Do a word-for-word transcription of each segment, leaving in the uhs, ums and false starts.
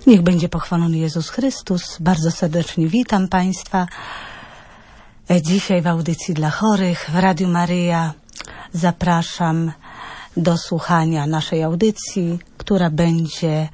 Niech będzie pochwalony Jezus Chrystus. Bardzo serdecznie witam Państwa. Dzisiaj w audycji dla chorych w Radiu Maryja zapraszam do słuchania naszej audycji, która będzie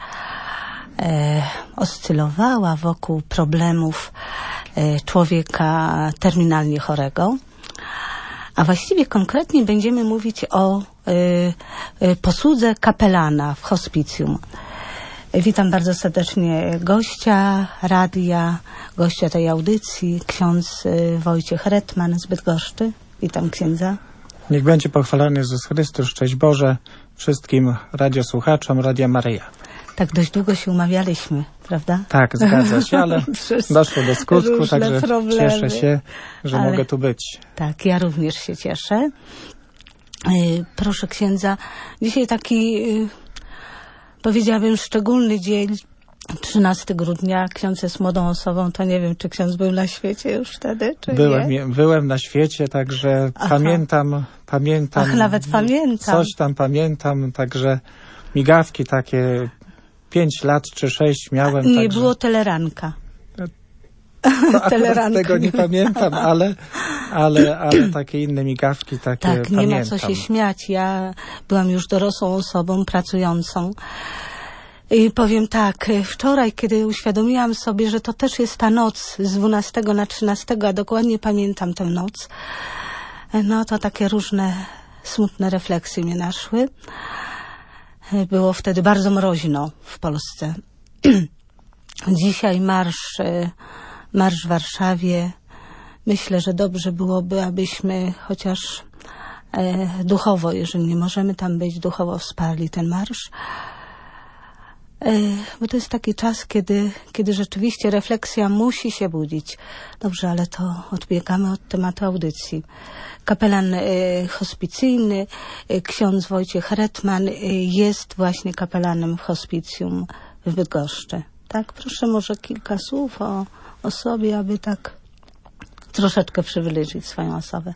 e, oscylowała wokół problemów e, człowieka terminalnie chorego. A właściwie konkretnie będziemy mówić o y, y, posłudze kapelana w hospicjum. Witam bardzo serdecznie gościa radia, gościa tej audycji, ksiądz y, Wojciech Hetman z Bydgoszczy. Witam księdza. Niech będzie pochwalony Jezus Chrystus, szczęść Boże wszystkim radiosłuchaczom Radia Maryja. Tak dość długo się umawialiśmy, prawda? Tak, zgadza się, ale doszło do skutku, także problemy. Cieszę się, że ale mogę tu być. Tak, ja również się cieszę. Proszę księdza, dzisiaj taki, powiedziałabym, szczególny dzień, trzynastego grudnia. Ksiądz jest młodą osobą, to nie wiem, czy ksiądz był na świecie już wtedy, czy byłem, nie? Byłem na świecie, także Aha. pamiętam, pamiętam. Ach, nawet pamiętam. Coś tam pamiętam, także migawki takie, pięć lat czy sześć miałem. Nie także było teleranka. To teleranka tego nie pamiętam, ale, ale, ale takie inne migawki takie tak, pamiętam. Nie ma co się śmiać. Ja byłam już dorosłą osobą, pracującą. I powiem tak, wczoraj, kiedy uświadomiłam sobie, że to też jest ta noc z dwunastego na trzynastego, a dokładnie pamiętam tę noc, no to takie różne smutne refleksje mnie naszły. Było wtedy bardzo mroźno w Polsce. Dzisiaj marsz, marsz w Warszawie. Myślę, że dobrze byłoby, abyśmy chociaż e, duchowo, jeżeli nie możemy tam być, duchowo wsparli ten marsz. E, bo to jest taki czas, kiedy, kiedy rzeczywiście refleksja musi się budzić. Dobrze, ale to odbiegamy od tematu audycji. Kapelan y, hospicyjny, y, ksiądz Wojciech Hetman y, jest właśnie kapelanem w hospicjum w Bydgoszczy. Tak, proszę może kilka słów o, o sobie, aby tak troszeczkę przybliżyć swoją osobę.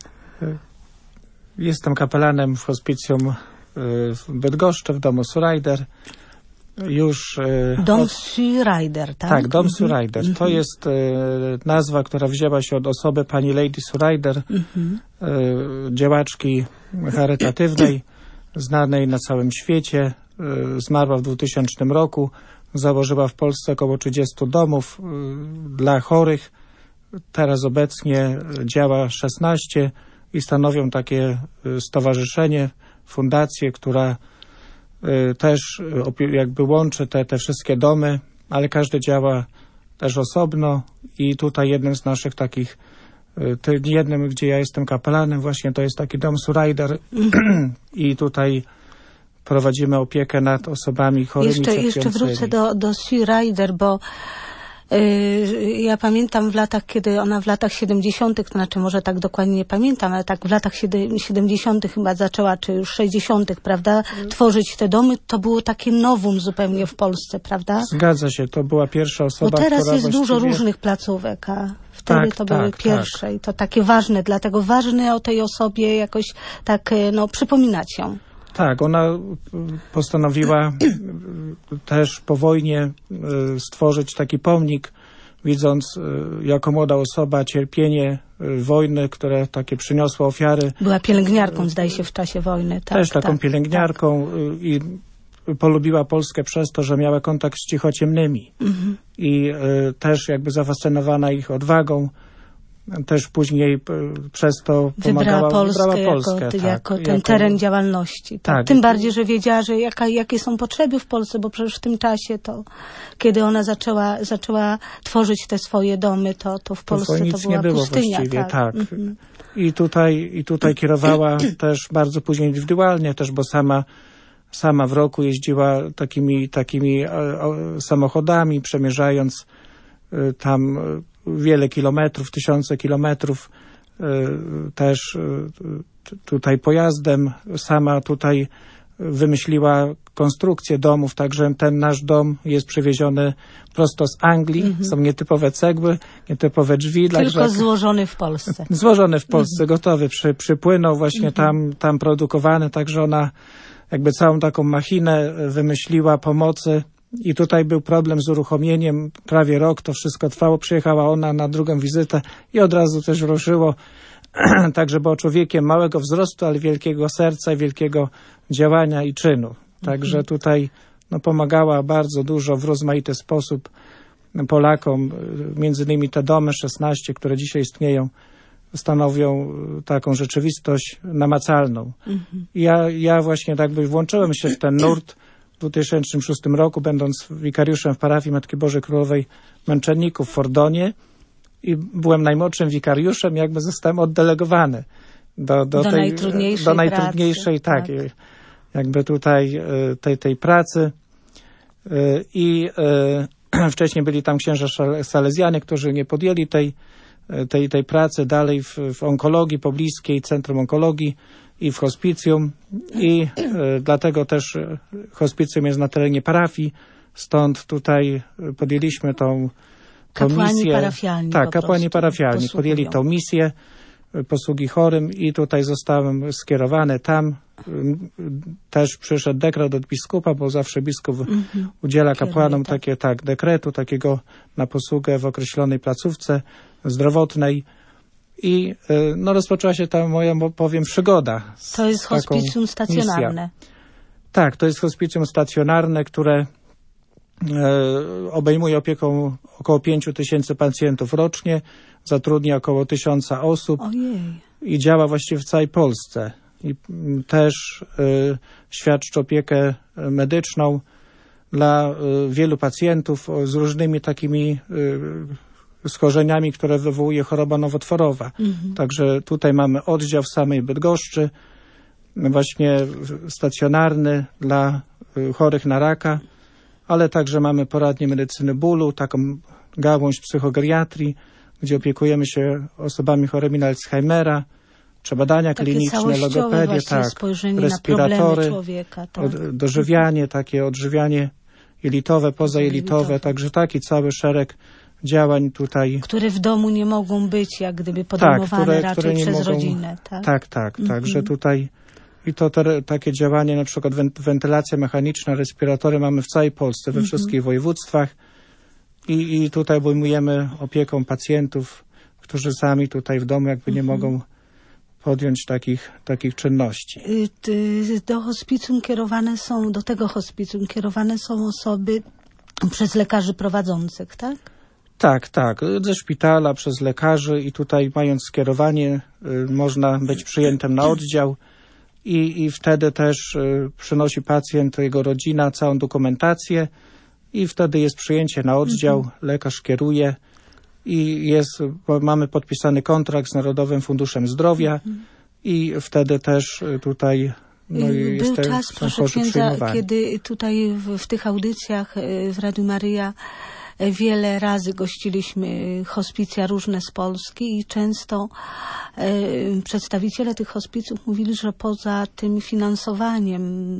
Jestem kapelanem w hospicjum y, w Bydgoszczy, w domu Surajder. Już, y, Dom od... Surajder, tak? Tak, dom mm-hmm. Surajder. Mm-hmm. To jest y, nazwa, która wzięła się od osoby pani Lady Surajder, mm-hmm. y, działaczki charytatywnej, znanej na całym świecie. Y, zmarła w dwutysięcznym roku. Założyła w Polsce około trzydziestu domów y, dla chorych. Teraz obecnie działa szesnaście i stanowią takie y, stowarzyszenie, fundację, która też jakby łączy te, te wszystkie domy, ale każdy działa też osobno i tutaj jednym z naszych takich, jednym, gdzie ja jestem kapelanem, właśnie to jest taki dom Surajder i tutaj prowadzimy opiekę nad osobami chorymi. Jeszcze, jeszcze wrócę do, do Surajder, bo Yy, ja pamiętam w latach, kiedy ona w latach siedemdziesiątych, to znaczy może tak dokładnie nie pamiętam, ale tak w latach siedemdziesiątych chyba zaczęła, czy już sześćdziesiątych, prawda, mm. tworzyć te domy. To było takie nowum zupełnie w Polsce, prawda? Zgadza się, to była pierwsza osoba, Bo teraz która jest właściwie... dużo różnych placówek, a wtedy tak, to tak, były pierwsze tak. i to takie ważne, dlatego ważne o tej osobie jakoś tak, no, przypominać ją. Tak, ona postanowiła też po wojnie stworzyć taki pomnik, widząc jako młoda osoba cierpienie wojny, które takie przyniosło ofiary. Była pielęgniarką, zdaje się, w czasie wojny. Tak, też taką tak, pielęgniarką tak. I polubiła Polskę przez to, że miała kontakt z cichociemnymi. Mhm. I y, też jakby zafascynowana ich odwagą. Też później przez to pomagała, wybrała Polskę, wybrała Polskę jako, tak, jako ten jako, teren działalności. Tak. Tak. Tym bardziej, że wiedziała, że jaka, jakie są potrzeby w Polsce, bo przecież w tym czasie to, kiedy ona zaczęła, zaczęła tworzyć te swoje domy, to, to w Polsce to, nic była nie było pustynia. Właściwie, tak. tak. Mm-hmm. I tutaj, i tutaj kierowała też bardzo później indywidualnie, też bo sama sama w roku jeździła takimi, takimi e, e, samochodami, przemierzając e, tam wiele kilometrów, tysiące kilometrów, y, też y, tutaj pojazdem. Sama tutaj wymyśliła konstrukcję domów, także ten nasz dom jest przywieziony prosto z Anglii. Mm-hmm. Są nietypowe cegły, nietypowe drzwi. Tylko także, złożony w Polsce. Złożony w Polsce, mm-hmm. gotowy, przy, przypłynął właśnie mm-hmm. tam, tam produkowany, także ona jakby całą taką machinę wymyśliła pomocy I tutaj był problem z uruchomieniem, prawie rok to wszystko trwało, przyjechała ona na drugą wizytę i od razu też ruszyło, także była człowiekiem małego wzrostu, ale wielkiego serca i wielkiego działania i czynu. Także tutaj no, pomagała bardzo dużo w rozmaity sposób Polakom, między innymi te domy szesnaście, które dzisiaj istnieją, stanowią taką rzeczywistość namacalną. Mhm. Ja, ja właśnie tak by włączyłem się w ten nurt w dwa tysiące szóstym roku, będąc wikariuszem w parafii Matki Bożej Królowej Męczenników w Fordonie i byłem najmłodszym wikariuszem, jakby zostałem oddelegowany do, do, do tej najtrudniejszej, do najtrudniejszej pracy, tak, tak, jakby tutaj tej, tej pracy. I wcześniej byli tam księża salezjanie, którzy nie podjęli tej, tej, tej pracy dalej w, w onkologii pobliskiej, Centrum Onkologii i w hospicjum. I y, dlatego też hospicjum jest na terenie parafii, stąd tutaj podjęliśmy tą, tą kapłani misję. Parafialni tak, kapłani parafialni posługują. podjęli tą misję posługi chorym i tutaj zostałem skierowany tam. Też przyszedł dekret od biskupa, bo zawsze biskup mm-hmm. udziela kapłanom tak. takie, tak, dekretu takiego na posługę w określonej placówce zdrowotnej. I no, rozpoczęła się ta moja, powiem, przygoda. To jest hospicjum stacjonarne. Misja. Tak, to jest hospicjum stacjonarne, które e, obejmuje opieką około pięciu tysięcy pacjentów rocznie, zatrudnia około tysiąca osób. Ojej. I działa właściwie w całej Polsce. I też y, świadczy opiekę medyczną dla y, wielu pacjentów z różnymi takimi y, schorzeniami, które wywołuje choroba nowotworowa. Mhm. Także tutaj mamy oddział w samej Bydgoszczy, właśnie stacjonarny dla y, chorych na raka, ale także mamy poradnię medycyny bólu, taką gałąź psychogeriatrii, gdzie opiekujemy się osobami chorymi na Alzheimera, czy badania takie kliniczne, logopedię, tak, respiratory, człowieka, tak. od, dożywianie, takie odżywianie jelitowe, pozajelitowe, także taki cały szereg działań tutaj. Które w domu nie mogą być jak gdyby podejmowane tak, które, raczej które nie przez mogą, rodzinę. Tak, tak, tak. Mm-hmm. Także tutaj i to te, takie działanie, na przykład wentylacja mechaniczna, respiratory mamy w całej Polsce, we mm-hmm. wszystkich województwach i, i tutaj obejmujemy opieką pacjentów, którzy sami tutaj w domu jakby nie mm-hmm. mogą podjąć takich, takich czynności. Do hospicjum kierowane są, do tego hospicjum kierowane są osoby przez lekarzy prowadzących, tak? Tak, tak. Ze szpitala, przez lekarzy i tutaj mając skierowanie y, można być przyjętym na oddział i, i wtedy też y, przynosi pacjent, jego rodzina całą dokumentację i wtedy jest przyjęcie na oddział, mhm. lekarz kieruje i jest, mamy podpisany kontrakt z Narodowym Funduszem Zdrowia mhm. i wtedy też tutaj no, Był jest czas, proszę księdza, kiedy tutaj w, w tych audycjach w Radiu Maryja wiele razy gościliśmy hospicja różne z Polski i często e, przedstawiciele tych hospicjów mówili, że poza tym finansowaniem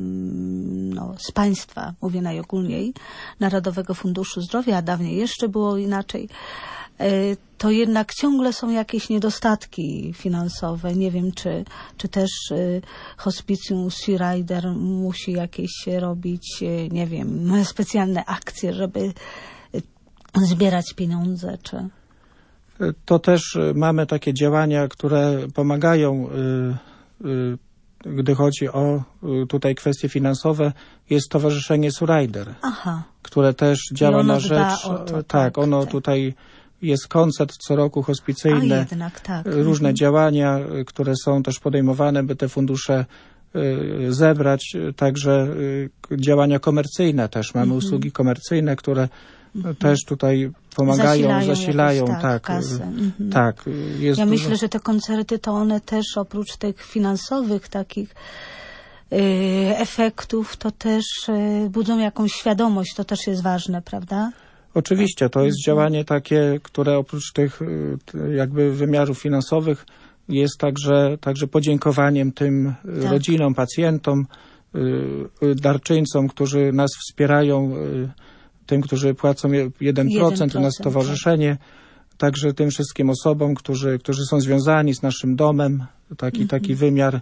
no, z państwa, mówię najogólniej, Narodowego Funduszu Zdrowia, a dawniej jeszcze było inaczej, e, to jednak ciągle są jakieś niedostatki finansowe. Nie wiem, czy, czy też e, hospicjum Searider musi jakieś robić, e, nie wiem, specjalne akcje, żeby zbierać pieniądze, czy... To też mamy takie działania, które pomagają, gdy chodzi o tutaj kwestie finansowe. Jest Stowarzyszenie Searider, Aha. które też działa na rzecz... To, tak, tak, ono tak. tutaj jest koncert co roku hospicyjny, A jednak, tak. różne mhm. działania, które są też podejmowane, by te fundusze zebrać. Także działania komercyjne też. Mamy mhm. usługi komercyjne, które też tutaj pomagają, zasilają, zasilają jakieś, tak, tak, mhm. tak. Jest ja dużo... myślę, że te koncerty to one też oprócz tych finansowych takich y, efektów, to też y, budzą jakąś świadomość, to też jest ważne, prawda? Oczywiście, to jest mhm. działanie takie, które oprócz tych y, jakby wymiarów finansowych jest także, także podziękowaniem tym tak. rodzinom, pacjentom, y, darczyńcom, którzy nas wspierają, y, tym, którzy płacą jeden procent na stowarzyszenie, tak. także tym wszystkim osobom, którzy, którzy są związani z naszym domem, taki, mm-hmm. taki wymiar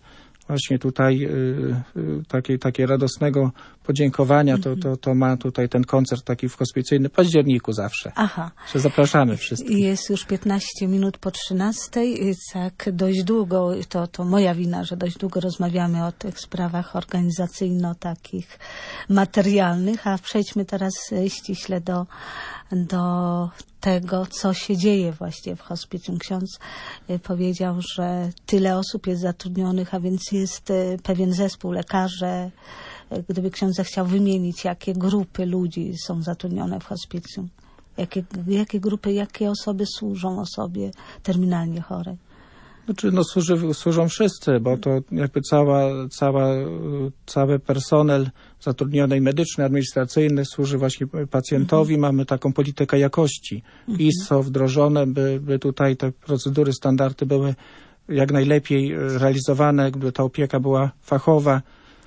właśnie tutaj y, y, takie, takie radosnego podziękowania, to, to, to ma tutaj ten koncert taki w hospicyjny w październiku zawsze. Aha. Że zapraszamy wszystkich. Jest już piętnaście minut po trzynastej. Tak dość długo, to, to moja wina, że dość długo rozmawiamy o tych sprawach organizacyjno takich materialnych, a przejdźmy teraz ściśle do, do tego, co się dzieje właśnie w hospicjum. Ksiądz powiedział, że tyle osób jest zatrudnionych, a więc jest pewien zespół, lekarze. Gdyby ksiądz zechciał wymienić, jakie grupy ludzi są zatrudnione w hospicjum, jakie, jakie grupy, jakie osoby służą osobie terminalnie chorej. Znaczy, no służy, służą wszyscy, bo to jakby cała, cała, cały personel zatrudniony medyczny, administracyjny służy właśnie pacjentowi. Mhm. Mamy taką politykę jakości. Mhm. I S O wdrożone, by, by tutaj te procedury, standardy były jak najlepiej realizowane, gdyby ta opieka była fachowa.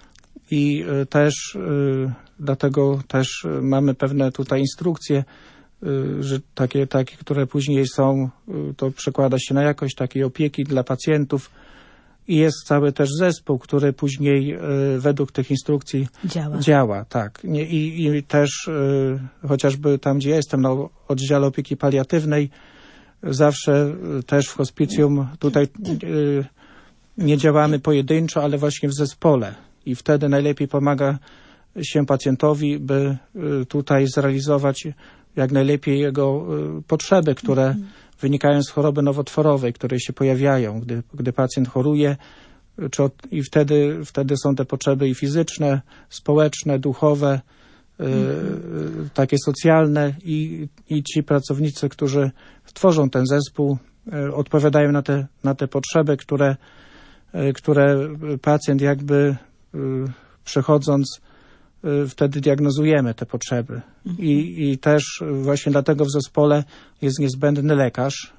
I też y, dlatego też mamy pewne tutaj instrukcje, y, że takie, takie, które później są, y, to przekłada się na jakość takiej opieki dla pacjentów. I jest cały też zespół, który później y, według tych instrukcji działa. działa tak. Nie, i, I też y, chociażby tam, gdzie ja jestem, na oddziale opieki paliatywnej, zawsze y, też w hospicjum tutaj y, nie działamy pojedynczo, ale właśnie w zespole. I wtedy najlepiej pomaga się pacjentowi, by tutaj zrealizować jak najlepiej jego potrzeby, które mm. wynikają z choroby nowotworowej, które się pojawiają, gdy, gdy pacjent choruje. Czy od, I wtedy, wtedy są te potrzeby i fizyczne, społeczne, duchowe, mm. y, takie socjalne i, i ci pracownicy, którzy tworzą ten zespół, y, odpowiadają na te, na te potrzeby, które, y, które pacjent jakby przechodząc, wtedy diagnozujemy te potrzeby. Mhm. I, I też właśnie dlatego w zespole jest niezbędny lekarz,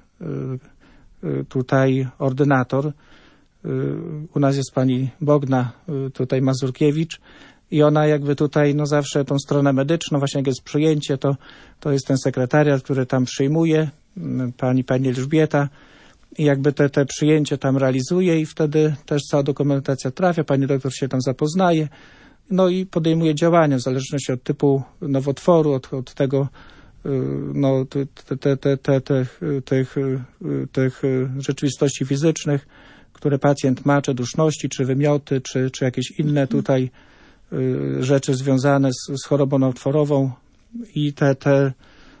tutaj ordynator. U nas jest pani Bogna, tutaj Mazurkiewicz i ona jakby tutaj no zawsze tą stronę medyczną, właśnie jak jest przyjęcie, to, to jest ten sekretariat, który tam przyjmuje, pani, pani Elżbieta, i jakby te, te przyjęcie tam realizuje i wtedy też cała dokumentacja trafia, pani doktor się tam zapoznaje, no i podejmuje działania w zależności od typu nowotworu, od, od tego, no, te, te, te, te, te, tych, tych rzeczywistości fizycznych, które pacjent ma, czy duszności, czy wymioty, czy, czy jakieś inne tutaj rzeczy związane z, z chorobą nowotworową i te, te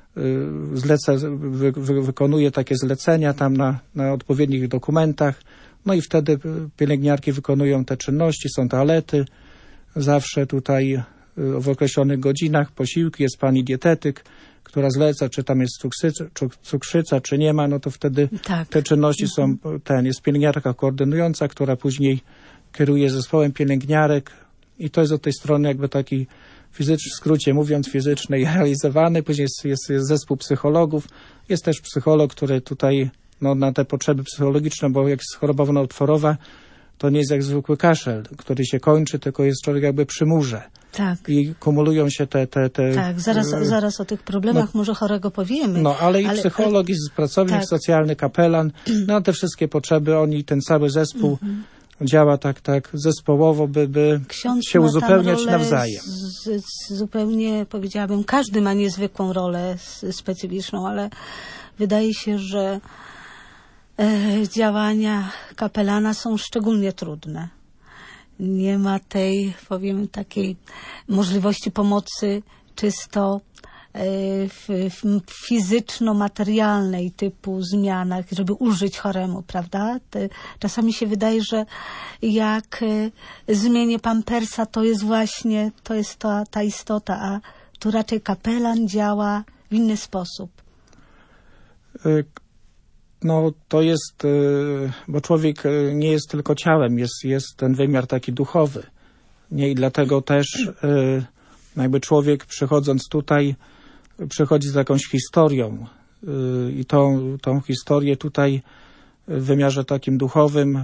Zleca, wy, wy, wykonuje takie zlecenia tam na, na odpowiednich dokumentach, no i wtedy pielęgniarki wykonują te czynności, są toalety, zawsze tutaj w określonych godzinach posiłki, jest pani dietetyk, która zleca, czy tam jest cukrzyca, cukrzyca czy nie ma, no to wtedy tak. te czynności mhm. są, ten, jest pielęgniarka koordynująca, która później kieruje zespołem pielęgniarek i to jest od tej strony jakby taki fizyczny, w skrócie mówiąc, fizycznej realizowany. Później jest, jest, jest zespół psychologów. Jest też psycholog, który tutaj no, na te potrzeby psychologiczne, bo jak jest choroba nowotworowa, to nie jest jak zwykły kaszel, który się kończy, tylko jest człowiek jakby przy murze. Tak. I kumulują się te... te, te tak, zaraz, e, zaraz o tych problemach no, może chorego powiemy. No, ale i ale, psycholog, ale, i pracownik tak. socjalny, kapelan, no te wszystkie potrzeby, oni, ten cały zespół mm-hmm. działa tak, tak zespołowo, by, by się uzupełniać nawzajem. Z, z, zupełnie, powiedziałabym, każdy ma niezwykłą rolę specyficzną, ale wydaje się, że e, działania kapelana są szczególnie trudne. Nie ma tej, powiem, takiej możliwości pomocy czysto w, w fizyczno-materialnej typu zmianach, żeby ulżyć choremu, prawda? Te, czasami się wydaje, że jak zmienię pampersa, to jest właśnie, to jest ta, ta istota, a tu raczej kapelan działa w inny sposób. No to jest, bo człowiek nie jest tylko ciałem, jest, jest ten wymiar taki duchowy. Nie? I dlatego też jakby człowiek przychodząc tutaj przychodzi z jakąś historią i tą, tą historię tutaj w wymiarze takim duchowym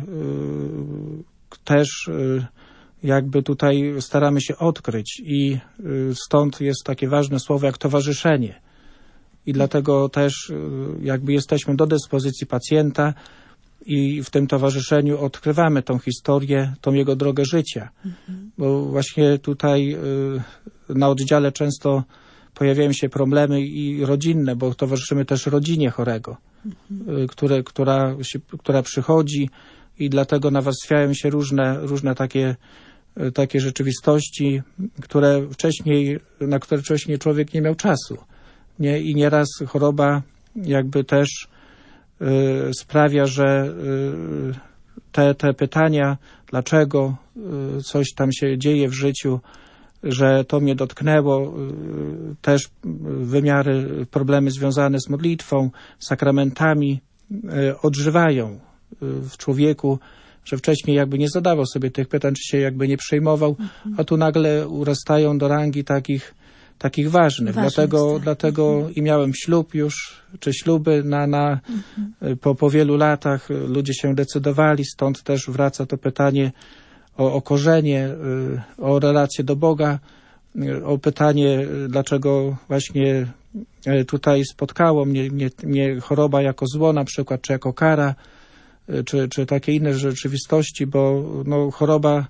też jakby tutaj staramy się odkryć i stąd jest takie ważne słowo jak towarzyszenie. I dlatego też jakby jesteśmy do dyspozycji pacjenta i w tym towarzyszeniu odkrywamy tą historię, tą jego drogę życia. Mhm. Bo właśnie tutaj na oddziale często pojawiają się problemy i rodzinne, bo towarzyszymy też rodzinie chorego, mhm. które, która, która przychodzi i dlatego nawarstwiają się różne, różne takie, takie rzeczywistości, które wcześniej, na które wcześniej człowiek nie miał czasu. Nie? I nieraz choroba jakby też y, sprawia, że y, te, te pytania, dlaczego y, coś tam się dzieje w życiu, że to mnie dotknęło, y, też wymiary, problemy związane z modlitwą, sakramentami y, odżywają y, w człowieku, że wcześniej jakby nie zadawał sobie tych pytań, czy się jakby nie przejmował, mhm. a tu nagle urastają do rangi takich takich ważnych. ważnych dlatego tak. dlatego mhm. i miałem ślub już, czy śluby na, na mhm. po, po wielu latach ludzie się decydowali, stąd też wraca to pytanie o, o korzenie, o relację do Boga, o pytanie, dlaczego właśnie tutaj spotkało mnie, mnie, mnie choroba jako zło na przykład, czy jako kara, czy, czy takie inne rzeczywistości, bo no, choroba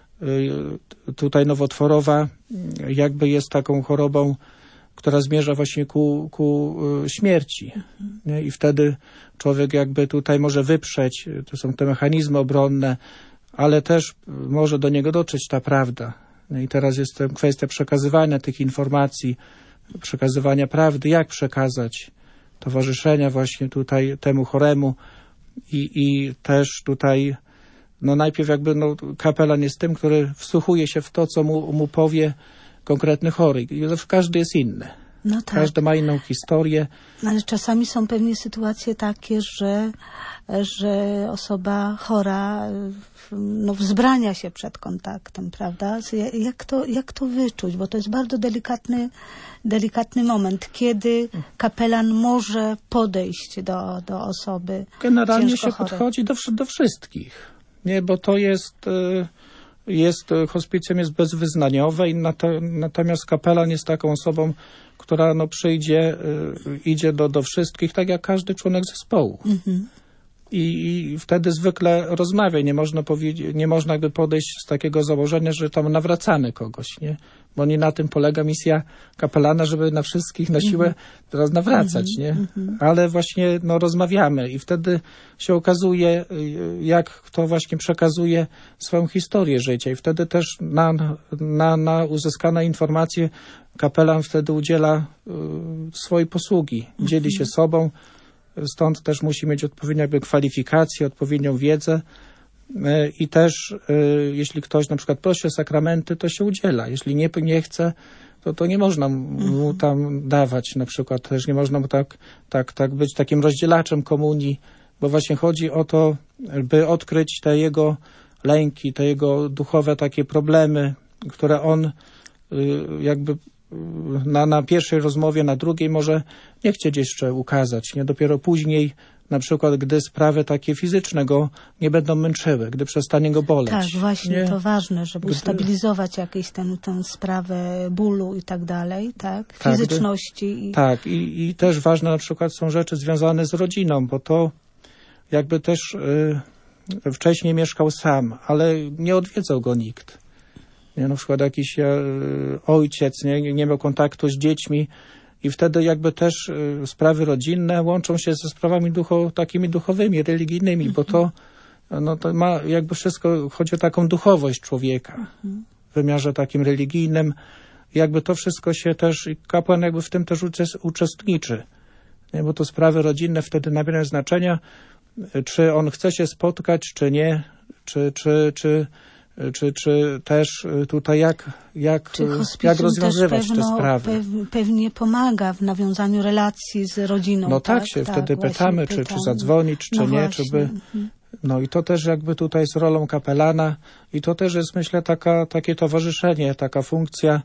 tutaj nowotworowa jakby jest taką chorobą, która zmierza właśnie ku, ku śmierci. Nie? I wtedy człowiek jakby tutaj może wyprzeć, to są te mechanizmy obronne, ale też może do niego dotrzeć ta prawda. Nie? I teraz jest to kwestia przekazywania tych informacji, przekazywania prawdy, jak przekazać, towarzyszenia właśnie tutaj temu choremu i, i też tutaj no najpierw jakby no, kapelan jest tym, który wsłuchuje się w to, co mu, mu powie konkretny chory. I każdy jest inny. No tak. Każdy ma inną historię. Ale czasami są pewnie sytuacje takie, że, że osoba chora no, wzbrania się przed kontaktem, prawda? Jak to, jak to wyczuć? Bo to jest bardzo delikatny, delikatny moment, kiedy kapelan może podejść do, do osoby Generalnie się chorej. podchodzi do, do wszystkich. Nie, bo to jest, jest hospicjum jest bezwyznaniowe, i natomiast kapelan jest taką osobą, która no przyjdzie, idzie do, do wszystkich, tak jak każdy członek zespołu. Mhm. I, I wtedy zwykle rozmawia. Nie można powiedzieć, nie można jakby podejść z takiego założenia, że tam nawracamy kogoś, nie? Bo nie na tym polega misja kapelana, żeby na wszystkich na siłę mm-hmm. teraz nawracać, mm-hmm. nie? Mm-hmm. Ale właśnie no, rozmawiamy i wtedy się okazuje, jak kto właśnie przekazuje swoją historię życia i wtedy też na, na, na uzyskane informacje kapelan wtedy udziela y, swojej posługi, mm-hmm. dzieli się sobą. Stąd też musi mieć odpowiednią jakby kwalifikację, odpowiednią wiedzę i też jeśli ktoś na przykład prosi o sakramenty, to się udziela. Jeśli nie, nie chce, to, to nie można mu tam dawać na przykład. Też nie można mu tak, tak, tak być takim rozdzielaczem komunii, bo właśnie chodzi o to, by odkryć te jego lęki, te jego duchowe takie problemy, które on jakby Na, na pierwszej rozmowie, na drugiej może nie chcieć jeszcze ukazać, nie? Dopiero później, na przykład, gdy sprawy takie fizyczne go nie będą męczyły, gdy przestanie go boleć. Tak, właśnie nie? To ważne, żeby gdy... ustabilizować jakąś tę, tę sprawę bólu i tak dalej, tak? Fizyczności. Tak, gdy... i... tak i, i też ważne na przykład są rzeczy związane z rodziną, bo to jakby też y, wcześniej mieszkał sam, ale nie odwiedzał go nikt. Nie, na przykład jakiś e, ojciec nie, nie miał kontaktu z dziećmi i wtedy jakby też e, sprawy rodzinne łączą się ze sprawami ducho, takimi duchowymi, religijnymi, mm-hmm. bo to, no, to ma jakby wszystko, chodzi o taką duchowość człowieka mm-hmm. w wymiarze takim religijnym. Jakby to wszystko się też, i kapłan jakby w tym też uczes, uczestniczy, nie, bo to sprawy rodzinne wtedy nabierają znaczenia, czy on chce się spotkać, czy nie, czy, czy, czy Czy, czy też tutaj jak, jak, jak rozwiązywać pewno, te sprawy? Pew, pewnie pomaga w nawiązaniu relacji z rodziną. No tak, tak się tak, wtedy pytamy, czy, czy zadzwonić, czy no nie. właśnie. Czy by, no i to też jakby tutaj jest rolą kapelana i to też jest, myślę, taka, takie towarzyszenie, taka funkcja,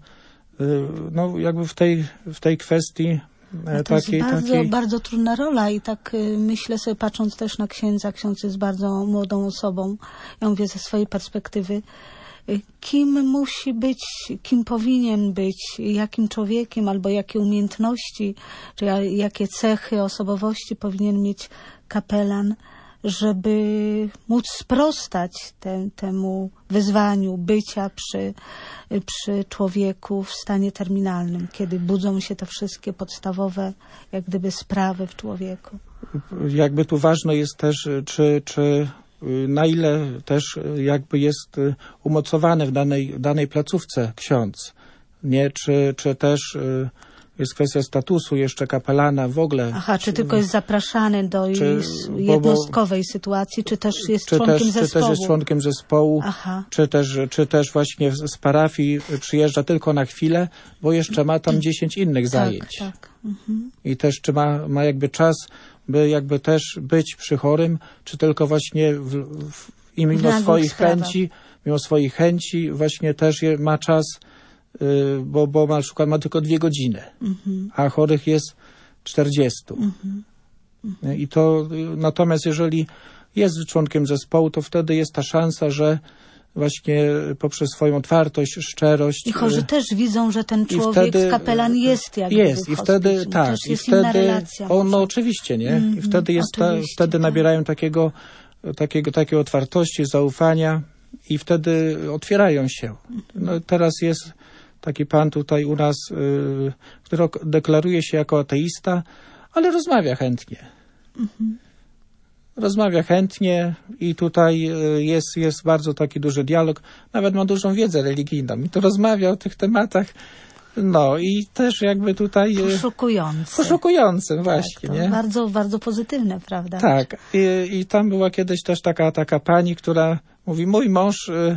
no jakby w tej, w tej kwestii. To takiej, jest bardzo, takiej... bardzo trudna rola i tak y, myślę sobie, patrząc też na księdza, ksiądz jest bardzo młodą osobą, ja mówię ze swojej perspektywy, y, kim musi być, kim powinien być, jakim człowiekiem, albo jakie umiejętności, czy jakie cechy osobowości powinien mieć kapelan, żeby móc sprostać te, temu wyzwaniu bycia przy, przy człowieku w stanie terminalnym, kiedy budzą się te wszystkie podstawowe, jak gdyby, sprawy w człowieku. Jakby tu ważne jest też, czy, czy na ile też jakby jest umocowany w danej, danej placówce ksiądz, nie? Czy, czy też jest kwestia statusu jeszcze kapelana w ogóle. Aha, czy, czy tylko jest zapraszany do czy, jednostkowej bo, sytuacji, czy też jest czy członkiem też, zespołu? Czy też jest członkiem zespołu, Aha. Czy, też, czy też właśnie z parafii przyjeżdża tylko na chwilę, bo jeszcze ma tam dziesięć innych zajęć. Tak, tak. Mhm. I też czy ma, ma jakby czas, by jakby też być przy chorym, czy tylko właśnie w, w, i mimo swoich sprawach. chęci, mimo swoich chęci właśnie też je, ma czas, y, bo, bo na przykład ma tylko dwie godziny, mhm. a chorych jest czterdziestu. Mhm. Mhm. I to natomiast jeżeli jest członkiem zespołu, to wtedy jest ta szansa, że właśnie poprzez swoją otwartość, szczerość. I chorzy też widzą, że ten człowiek, wtedy, kapelan jest jak Jest i wtedy, tak, i wtedy, o, no oczywiście, nie? Mm, I wtedy jest, ta, wtedy tak. nabierają takiego, takiego, takiej otwartości, zaufania i wtedy otwierają się. No, teraz jest taki pan tutaj u nas, y, który deklaruje się jako ateista, ale rozmawia chętnie. Mhm. Rozmawia chętnie i tutaj jest, jest bardzo taki duży dialog. Nawet ma dużą wiedzę religijną i to rozmawia o tych tematach. No i też jakby tutaj... Poszukujący. Poszukującym właśnie, tak, nie? Bardzo, bardzo pozytywne, prawda? Tak. I, i tam była kiedyś też taka, taka pani, która mówi, mój mąż y,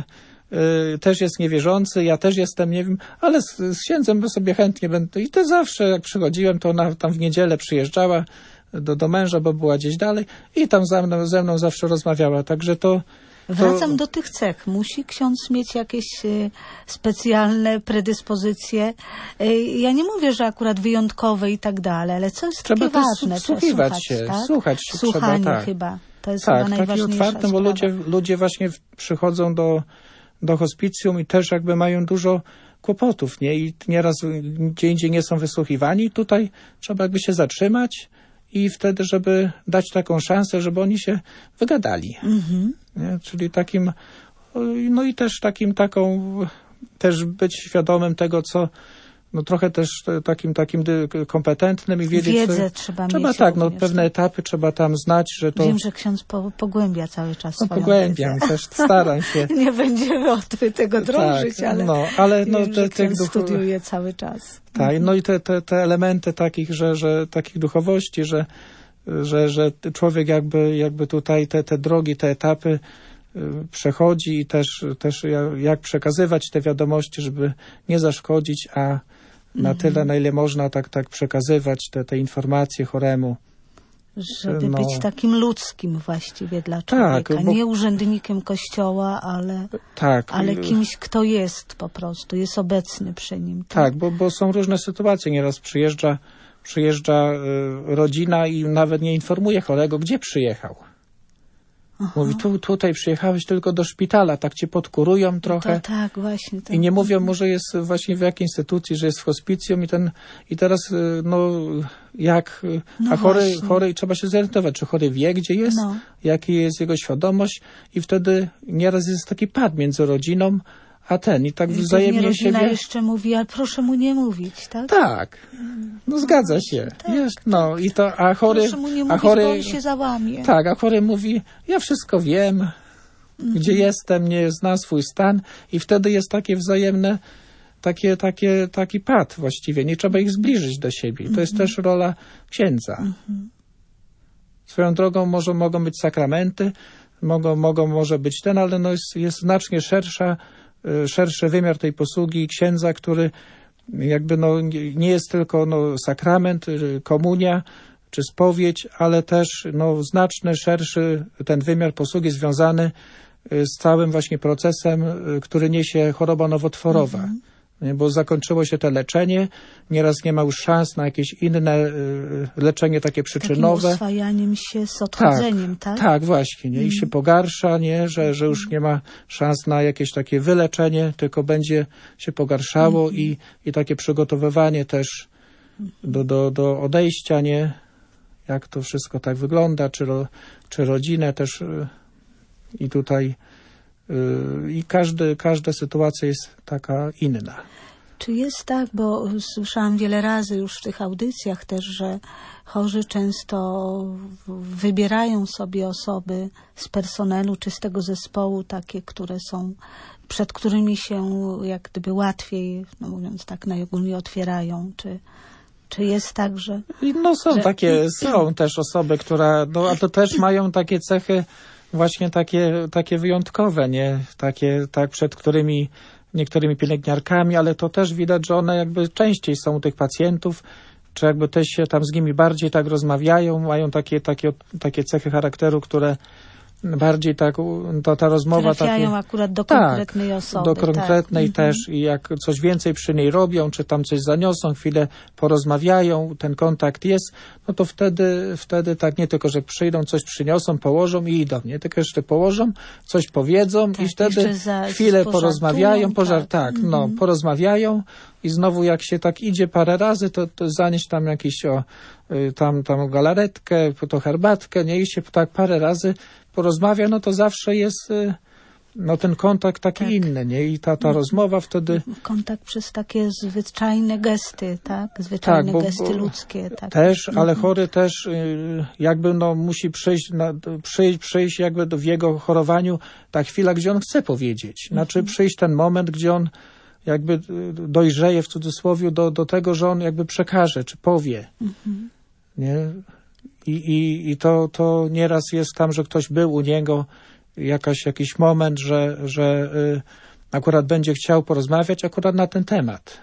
y, też jest niewierzący, ja też jestem, nie wiem, ale z, z księdzem by sobie chętnie będę. I to zawsze, jak przychodziłem, to ona tam w niedzielę przyjeżdżała do, do męża, bo była gdzieś dalej i tam ze mną, ze mną zawsze rozmawiała, także to... to... Wracam do tych cech. Musi ksiądz mieć jakieś e, specjalne predyspozycje. E, ja nie mówię, że akurat wyjątkowe i tak dalej, ale co jest trzeba takie ważne? Trzeba słuchać słuchać, się, tak? słuchać się Słuchanie trzeba, tak. chyba. To jest tak, chyba najważniejsza taki otwarty, bo ludzie, ludzie właśnie przychodzą do, do hospicjum i też jakby mają dużo kłopotów, nie? I nieraz gdzie indziej nie są wysłuchiwani. Tutaj trzeba jakby się zatrzymać i wtedy, żeby dać taką szansę, żeby oni się wygadali. Mhm. Nie? Czyli takim, no i też takim, taką, też być świadomym tego, co, no trochę też takim, takim kompetentnym i wiedzieć... Wiedzę co, trzeba, trzeba mieć. Tak, no pewne etapy trzeba tam znać, że to... Wiem, że ksiądz po, pogłębia cały czas no, swoją pogłębiam wiedzę. też, staram się. Nie będziemy od tego drążyć, tak, ale, no, ale no, wiem, te, że ksiądz duch... studiuje cały czas. Tak, no i te, te, te elementy takich, że, że takich duchowości, że Że, że człowiek jakby, jakby tutaj te, te drogi, te etapy przechodzi i też, też jak przekazywać te wiadomości, żeby nie zaszkodzić, a na mm-hmm. tyle, na ile można tak, tak przekazywać te, te informacje choremu. Żeby no. być takim ludzkim właściwie dla człowieka. Tak, bo... Nie urzędnikiem Kościoła, ale, tak, ale kimś, kto jest po prostu, jest obecny przy nim. Tak, tak bo, bo są różne sytuacje. Nieraz przyjeżdża Przyjeżdża y, rodzina i nawet nie informuje chorego, gdzie przyjechał. Aha. Mówi, tu, tutaj przyjechałeś tylko do szpitala, tak cię podkurują trochę. To tak, właśnie. To... I nie mówią mu, że jest właśnie w jakiej instytucji, że jest w hospicjum i ten, i teraz, y, no, jak, no a chory, chory, trzeba się zorientować, czy chory wie, gdzie jest, no. jaka jest jego świadomość i wtedy nieraz jest taki pad między rodziną, a ten i tak I wzajemnie rodzina siebie... jeszcze mówi, ale proszę mu nie mówić, tak? Tak, no zgadza się. Tak, jest, no i to, a chory... Proszę mu nie mówić, a chory, bo on się załamie. Tak, a chory mówi, ja wszystko wiem, mhm. gdzie jestem, nie zna swój stan i wtedy jest takie wzajemne, takie, takie, taki pad właściwie, nie trzeba ich zbliżyć do siebie. To mhm. jest też rola księdza. Mhm. Swoją drogą może, mogą być sakramenty, mogą, mogą może być ten, ale no jest, jest znacznie szersza szerszy wymiar tej posługi księdza, który jakby no nie jest tylko no sakrament, komunia czy spowiedź, ale też no znaczny, szerszy ten wymiar posługi związany z całym właśnie procesem, który niesie choroba nowotworowa. Mhm. Bo zakończyło się to leczenie, nieraz nie ma już szans na jakieś inne y, leczenie takie przyczynowe. Takim oswajaniem się z odchodzeniem, tak? Tak, tak właśnie. Nie? I się pogarsza, nie? Że, że już nie ma szans na jakieś takie wyleczenie, tylko będzie się pogarszało mm-hmm. i, i takie przygotowywanie też do, do, do odejścia, nie? jak to wszystko tak wygląda, czy, ro, czy rodzinę też i tutaj i każdy, każda sytuacja jest taka inna. Czy jest tak, bo słyszałam wiele razy już w tych audycjach też, że chorzy często wybierają sobie osoby z personelu czy z tego zespołu takie, które są, przed którymi się jak gdyby łatwiej, no mówiąc tak najogólniej, otwierają, czy Czy jest tak, że... No są że... takie, są też osoby, które, no a to też mają takie cechy właśnie takie, takie wyjątkowe, nie? Takie, tak, przed którymi niektórymi pielęgniarkami, ale to też widać, że one jakby częściej są u tych pacjentów, czy jakby też się tam z nimi bardziej tak rozmawiają, mają takie, takie, takie cechy charakteru, które bardziej tak, to ta rozmowa... Trafiają takie, akurat do tak, konkretnej osoby. do konkretnej tak. też i jak coś więcej przy niej robią, czy tam coś zaniosą, chwilę porozmawiają, ten kontakt jest, no to wtedy, wtedy tak nie tylko, że przyjdą, coś przyniosą, położą i idą, nie? Tylko jeszcze położą, coś powiedzą tak, i wtedy chwilę porozmawiają, pożar, tak, tak no, mm-hmm. porozmawiają i znowu jak się tak idzie parę razy, to, to zanieść tam jakiś o, tam, tam galaretkę, to herbatkę, nie? I się tak parę razy porozmawia, no to zawsze jest no ten kontakt taki tak. inny, nie? I ta, ta rozmowa wtedy... Kontakt przez takie zwyczajne gesty, tak? Zwyczajne tak, bo, gesty bo ludzkie. Tak. Też, ale chory też jakby no musi przyjść, na, przyjść, przyjść jakby do, w jego chorowaniu ta chwila, gdzie on chce powiedzieć. Znaczy mhm. przyjść ten moment, gdzie on jakby dojrzeje w cudzysłowie do, do tego, że on jakby przekaże, czy powie. Mhm. Nie? I, i, i to, to nieraz jest tam, że ktoś był u niego, jakaś, jakiś moment, że, że y, akurat będzie chciał porozmawiać akurat na ten temat.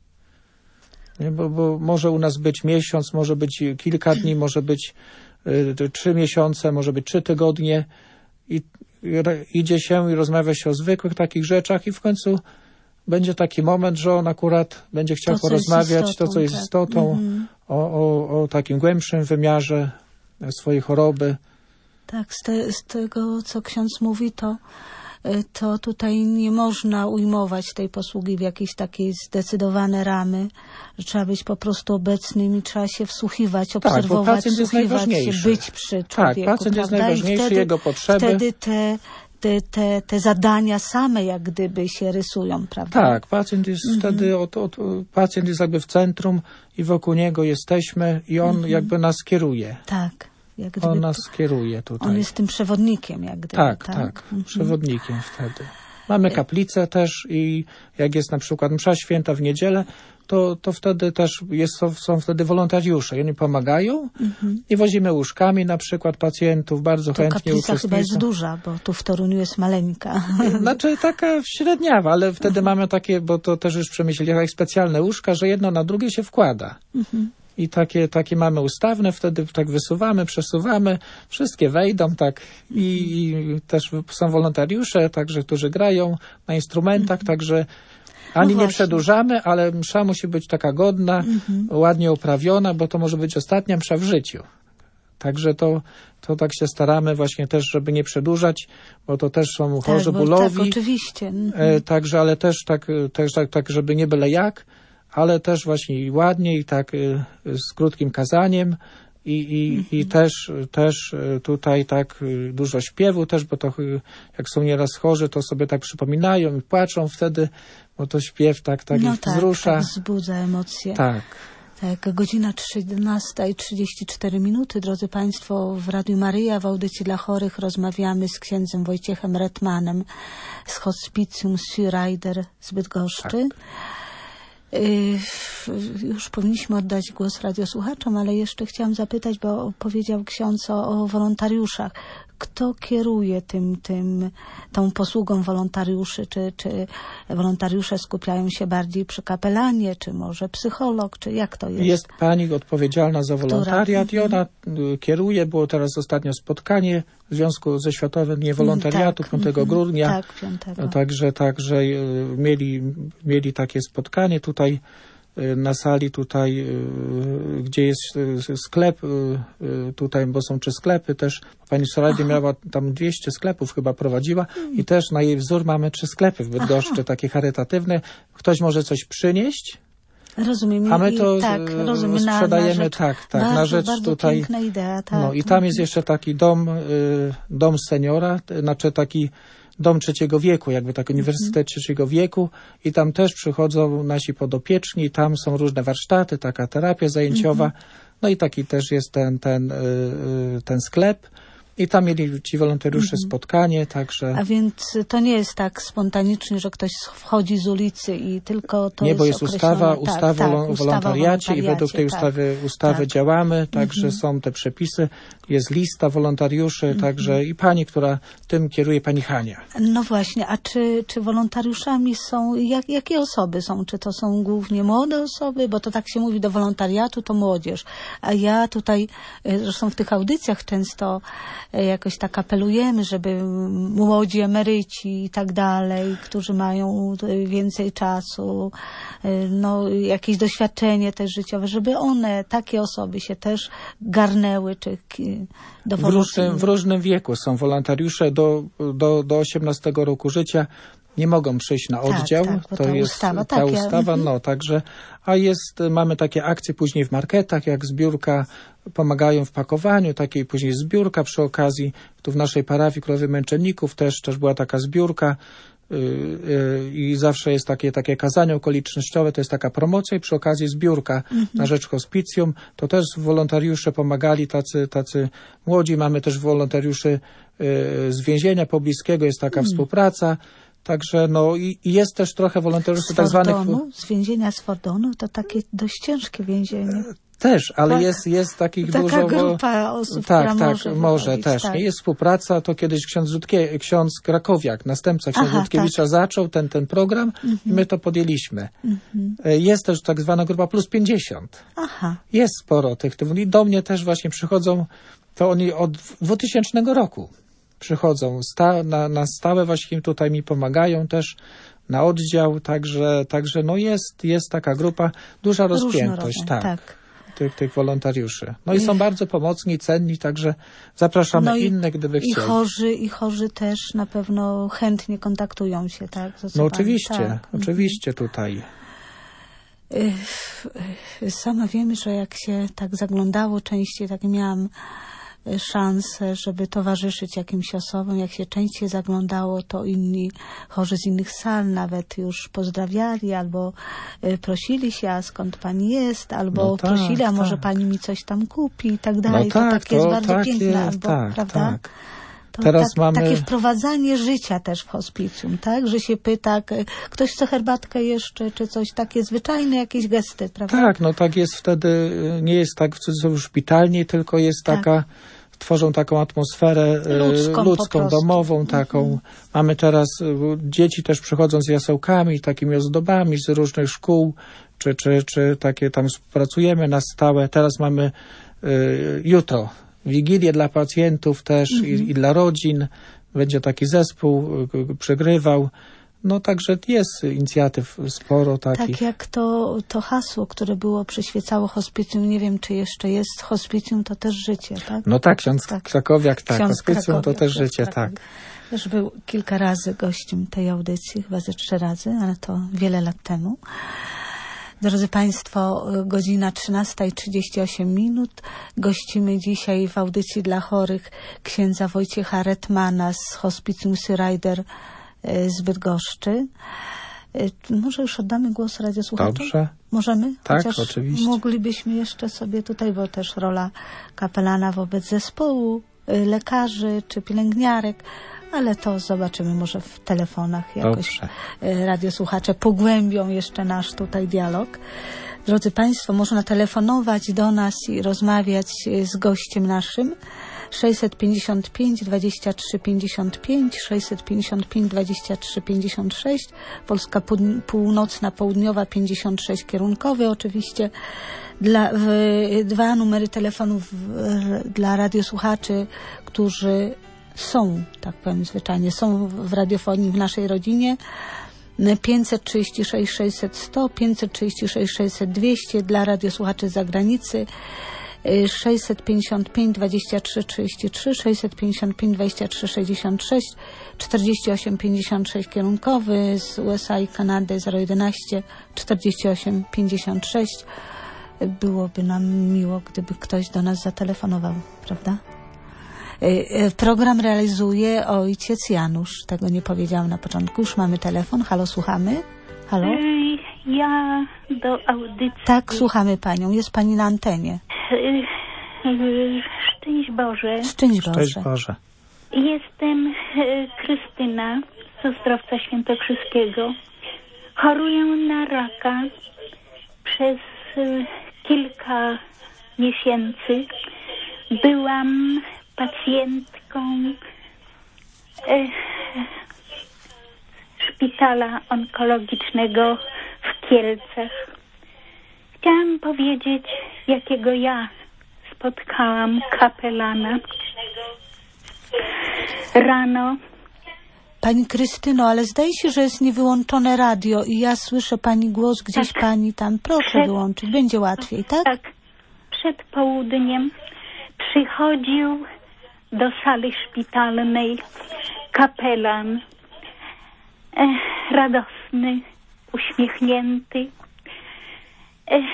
Nie? Bo, bo może u nas być miesiąc, może być kilka dni, może być y, trzy miesiące, może być trzy tygodnie i, i idzie się i rozmawia się o zwykłych takich rzeczach i w końcu będzie taki moment, że on akurat będzie chciał to, porozmawiać, istotą, to co jest tak. istotą, mm-hmm. o, o, o takim głębszym wymiarze swojej choroby. Tak, z, te, z tego, co ksiądz mówi, to, to tutaj nie można ujmować tej posługi w jakieś takie zdecydowane ramy, że trzeba być po prostu obecnym i trzeba się wsłuchiwać, obserwować, tak, wsłuchiwać się, być przy człowieku. Tak, pacjent prawda? jest najważniejszy, wtedy, jego potrzeby. Wtedy te, te, te, te zadania same jak gdyby się rysują, prawda? Tak, pacjent jest mhm. wtedy, od, od, pacjent jest jakby w centrum i wokół niego jesteśmy i on mhm. jakby nas kieruje. Tak. Jak gdyby, on nas kieruje tutaj. On jest tym przewodnikiem, jak gdyby. Tak, tak, tak mhm. przewodnikiem wtedy. Mamy kaplicę też i jak jest na przykład msza święta w niedzielę, to, to wtedy też jest, są, są wtedy wolontariusze i oni pomagają mhm. i wozimy łóżkami na przykład pacjentów, bardzo to chętnie uczestniczą. Kaplica chyba jest duża, bo tu w Toruniu jest maleńka. Znaczy taka średniawa, ale wtedy mhm. mamy takie, bo to też już przemyśleli, jak specjalne łóżka, że jedno na drugie się wkłada. Mhm. I takie, takie mamy ustawne, wtedy tak wysuwamy, przesuwamy, wszystkie wejdą, tak, i, i też są wolontariusze, także, którzy grają na instrumentach, mm-hmm. także ani no nie przedłużamy, ale msza musi być taka godna, mm-hmm. ładnie uprawiona, bo to może być ostatnia msza w życiu. Także to, to tak się staramy właśnie też, żeby nie przedłużać, bo to też są chorzy, tak, bólowi. Tak, oczywiście. Mm-hmm. E, także, ale też tak, też tak, tak, żeby nie byle jak, ale też właśnie i ładnie i tak y, z krótkim kazaniem i, i, mm-hmm. i też, też tutaj tak y, dużo śpiewu też, bo to y, jak są nieraz chorzy, to sobie tak przypominają i płaczą wtedy, bo to śpiew tak, tak no ich tak, wzrusza. Tak, wzbudza emocje. Tak. Tak, godzina trzynasta i trzydzieści cztery minuty. Drodzy Państwo, w Radiu Maryja w audycji dla chorych rozmawiamy z księdzem Wojciechem Retmanem z Hospicjum Syrajder z Bydgoszczy. Tak. Już powinniśmy oddać głos radiosłuchaczom, ale jeszcze chciałam zapytać, bo powiedział ksiądz o, o wolontariuszach. Kto kieruje tym, tym, tą posługą wolontariuszy? Czy, czy wolontariusze skupiają się bardziej przy kapelanie, czy może psycholog, czy jak to jest? Jest pani odpowiedzialna za wolontariat Która? i ona kieruje. Było teraz ostatnio spotkanie w związku ze Światowym Dniem Wolontariatu tak. piątego grudnia. Tak, piątego. Także, także mieli, mieli takie spotkanie tutaj na sali tutaj, gdzie jest sklep, tutaj, bo są trzy sklepy też. Pani Sorajdy miała tam dwieście sklepów chyba prowadziła i też na jej wzór mamy trzy sklepy w Bydgoszczy, takie charytatywne. Ktoś może coś przynieść Rozumiem. A my to I, tak, rozumiem, sprzedajemy na, na rzecz, tak, tak, bardzo, na rzecz bardzo tutaj. Piękna idea, tak. No i tam jest jeszcze taki dom, y, dom seniora, t- znaczy taki dom trzeciego wieku, jakby tak uniwersytet mm-hmm. trzeciego wieku i tam też przychodzą nasi podopieczni, tam są różne warsztaty, taka terapia zajęciowa, mm-hmm. no i taki też jest ten, ten, y, y, ten sklep. I tam mieli ci wolontariusze mm-hmm. spotkanie, także... A więc to nie jest tak spontanicznie, że ktoś wchodzi z ulicy i tylko to nie, jest bo jest ustawa, tak, ustawa tak, o wolontariacie i według tej tak, ustawy, ustawy tak. działamy, także mm-hmm. są te przepisy, jest lista wolontariuszy, mm-hmm. także i pani, która tym kieruje, pani Hania. No właśnie, a czy, czy wolontariuszami są, jak, jakie osoby są? Czy to są głównie młode osoby? Bo to tak się mówi, do wolontariatu to młodzież. A ja tutaj, zresztą w tych audycjach często jakoś tak apelujemy, żeby młodzi emeryci i tak dalej, którzy mają więcej czasu, no jakieś doświadczenie też życiowe, żeby one, takie osoby się też garnęły, czy do w różnym, w różnym wieku są wolontariusze do, do, do osiemnastego roku życia. Nie mogą przyjść na oddział, tak, tak, to ta jest ustawa, ta tak, ustawa, ja, no także, a jest, mamy takie akcje później w marketach, jak zbiórka, pomagają w pakowaniu, takiej później zbiórka przy okazji, tu w naszej parafii Królowej Męczenników też, też była taka zbiórka yy, yy, i zawsze jest takie, takie kazanie okolicznościowe, to jest taka promocja i przy okazji zbiórka mhm. na rzecz hospicjum, to też wolontariusze pomagali, tacy, tacy młodzi, mamy też wolontariuszy yy, z więzienia pobliskiego, jest taka mhm. współpraca. Także no i, i jest też trochę wolontariuszy tak zwanych... Z więzienia z Fordonu to takie dość ciężkie więzienie. Też, ale tak? jest, jest takich Taka dużo... Taka grupa osób, tak, która tak, może może wychodzić, też. Tak. Nie jest współpraca, to kiedyś ksiądz, Zutkie, ksiądz Krakowiak, następca księdza Zutkiewicza tak. zaczął ten, ten program mm-hmm. i my to podjęliśmy. Mm-hmm. Jest też tak zwana grupa plus pięćdziesiąt. Aha. Jest sporo tych. I do mnie też właśnie przychodzą, to oni od dwutysięcznego roku przychodzą sta, na, na stałe, właśnie tutaj mi pomagają też na oddział, także, także no jest, jest taka grupa, duża rozpiętość tak, tak. Tych, tych wolontariuszy. No i są bardzo pomocni, cenni, także zapraszamy no i, innych, gdyby i chcieli. Chorzy, I chorzy też na pewno chętnie kontaktują się, tak? Z no oczywiście, tak. oczywiście tutaj. Sama wiem, że jak się tak zaglądało częściej, tak miałam szansę, żeby towarzyszyć jakimś osobom. Jak się częściej zaglądało, to inni chorzy z innych sal nawet już pozdrawiali albo prosili się, a skąd pani jest, albo no tak, prosili, a tak. może pani mi coś tam kupi i tak dalej. No tak, to tak jest to bardzo tak piękne, jest, albo, tak, prawda? Tak. To Teraz tak, mamy... takie wprowadzanie życia też w hospicjum, tak? Że się pyta, ktoś chce herbatkę jeszcze, czy coś, takie zwyczajne jakieś gesty, prawda? Tak, no tak jest wtedy, nie jest tak w cudzysłowie szpitalnie, tylko jest tak. taka, tworzą taką atmosferę ludzką, ludzką domową, taką. Mhm. Mamy teraz, dzieci też przychodzą z jasełkami, takimi ozdobami z różnych szkół, czy, czy, czy takie tam pracujemy na stałe. Teraz mamy y, jutro Wigilię dla pacjentów też mm-hmm. i, i dla rodzin. Będzie taki zespół y, przegrywał. No także jest inicjatyw sporo takich. Tak jak to, to hasło, które było przyświecało hospicjum, nie wiem czy jeszcze jest, hospicjum to też życie, tak? No tak, ksiądz tak. Krakowiak, tak. Ksiądz hospicjum Krakowiak, to też życie, Krakowiak. tak. Też był kilka razy gościem tej audycji, chyba ze trzy razy, ale to wiele lat temu. Drodzy Państwo, godzina trzynasta i trzydzieści osiem minut. Gościmy dzisiaj w audycji dla chorych księdza Wojciecha Retmana z Hospicjum Syrajder z Bydgoszczy. Może już oddamy głos radiosłuchaczom? Dobrze. Możemy? Tak, Chociaż oczywiście. Moglibyśmy jeszcze sobie tutaj, bo też rola kapelana wobec zespołu, lekarzy czy pielęgniarek, ale to zobaczymy może w telefonach jakoś. Dobrze. Radiosłuchacze pogłębią jeszcze nasz tutaj dialog. Drodzy Państwo, można telefonować do nas i rozmawiać z gościem naszym. sześćset pięćdziesiąt pięć dwadzieścia trzy pięćdziesiąt pięć, sześćset pięćdziesiąt pięć dwadzieścia trzy pięćdziesiąt sześć, Polska Północna, Południowa pięćdziesiąt sześć, kierunkowy oczywiście. Dla, w, dwa numery telefonów w, dla radiosłuchaczy, którzy są, tak powiem zwyczajnie, są w radiofonii w naszej rodzinie. pięćset trzydzieści sześć sześćset sto, pięćset trzydzieści sześć sześćset dwieście dla radiosłuchaczy z zagranicy sześćset pięćdziesiąt pięć dwadzieścia trzy trzydzieści trzy, sześćset pięćdziesiąt pięć dwadzieścia trzy sześćdziesiąt sześć, czterdzieści osiem pięćdziesiąt sześć kierunkowy, z U S A i Kanady zero jedenaście czterdzieści osiem pięćdziesiąt sześć. Byłoby nam miło, gdyby ktoś do nas zatelefonował, prawda? Program realizuje ojciec Janusz. Tego nie powiedziałam na początku. Już mamy telefon. Halo, słuchamy? Halo? Ja do audycji. Tak, słuchamy panią. Jest pani na antenie. Szczęść Boże. Szczęść Boże. Szczęść Boże. Jestem Krystyna z Ostrowca Świętokrzyskiego. Choruję na raka przez kilka miesięcy. Byłam pacjentką e, szpitala onkologicznego w Kielcach. Chciałam powiedzieć, jakiego ja spotkałam kapelana rano. Pani Krystyno, ale zdaje się, że jest niewyłączone radio i ja słyszę pani głos gdzieś, tak. Pani tam. Proszę przed, wyłączyć, będzie łatwiej, tak? Tak. Przed południem przychodził do sali szpitalnej kapelan, e, radosny, uśmiechnięty. E,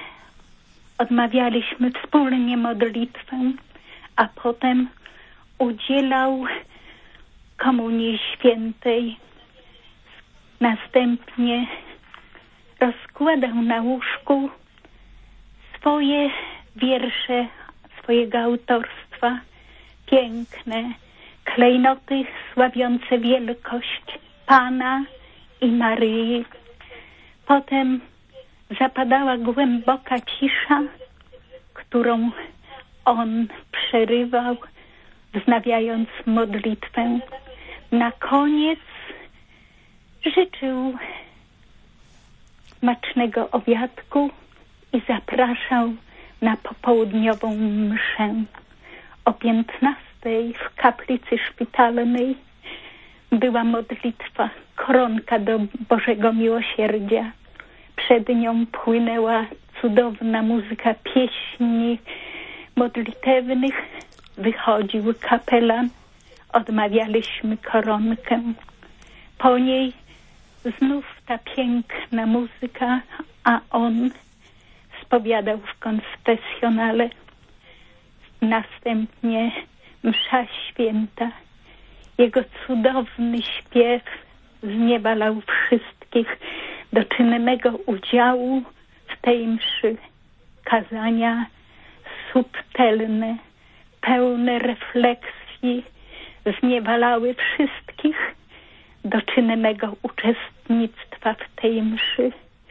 odmawialiśmy wspólnie modlitwę, a potem udzielał Komunii Świętej. Następnie rozkładał na łóżku swoje wiersze swojego autorstwa, piękne klejnoty sławiące wielkość Pana i Maryi. Potem zapadała głęboka cisza, którą on przerywał, wznawiając modlitwę. Na koniec życzył smacznego obiadku i zapraszał na popołudniową mszę. O piętnastej w kaplicy szpitalnej była modlitwa Koronka do Bożego Miłosierdzia. Przed nią płynęła cudowna muzyka pieśni modlitewnych. Wychodził kapelan, odmawialiśmy koronkę. Po niej znów ta piękna muzyka, a on spowiadał w konfesjonale. Następnie msza święta. Jego cudowny śpiew zniewalał wszystkich do czynnego udziału w tej mszy. Kazania subtelne, pełne refleksji zniewalały wszystkich do czynnego uczestnictwa w tej mszy.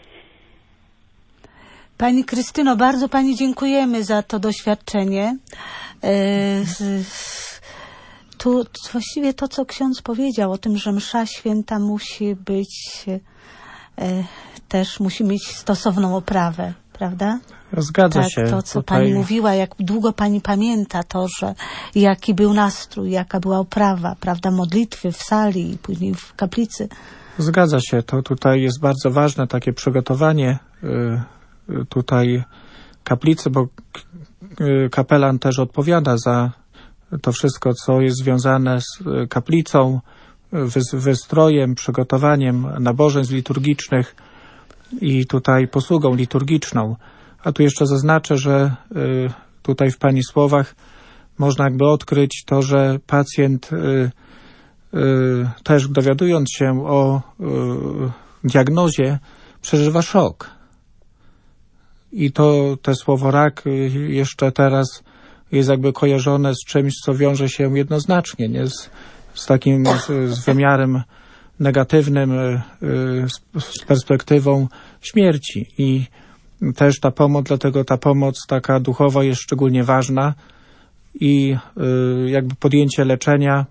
Pani Krystyno, bardzo Pani dziękujemy za to doświadczenie. E, tu właściwie to, co ksiądz powiedział o tym, że msza święta musi być, e, też musi mieć stosowną oprawę, prawda? Zgadza tak, się. To, co tutaj... Pani mówiła, jak długo Pani pamięta to, że jaki był nastrój, jaka była oprawa, prawda, modlitwy w sali i później w kaplicy. Zgadza się. To tutaj jest bardzo ważne takie przygotowanie y, tutaj kaplicy, bo kapelan też odpowiada za to wszystko, co jest związane z kaplicą, wystrojem, przygotowaniem nabożeństw liturgicznych i tutaj posługą liturgiczną. A tu jeszcze zaznaczę, że tutaj w Pani słowach można jakby odkryć to, że pacjent też dowiadując się o diagnozie przeżywa szok. I to te słowo rak jeszcze teraz jest jakby kojarzone z czymś, co wiąże się jednoznacznie, nie? Z, z takim, z, z wymiarem negatywnym, z, z perspektywą śmierci. I też ta pomoc, dlatego ta pomoc taka duchowa jest szczególnie ważna i jakby podjęcie leczenia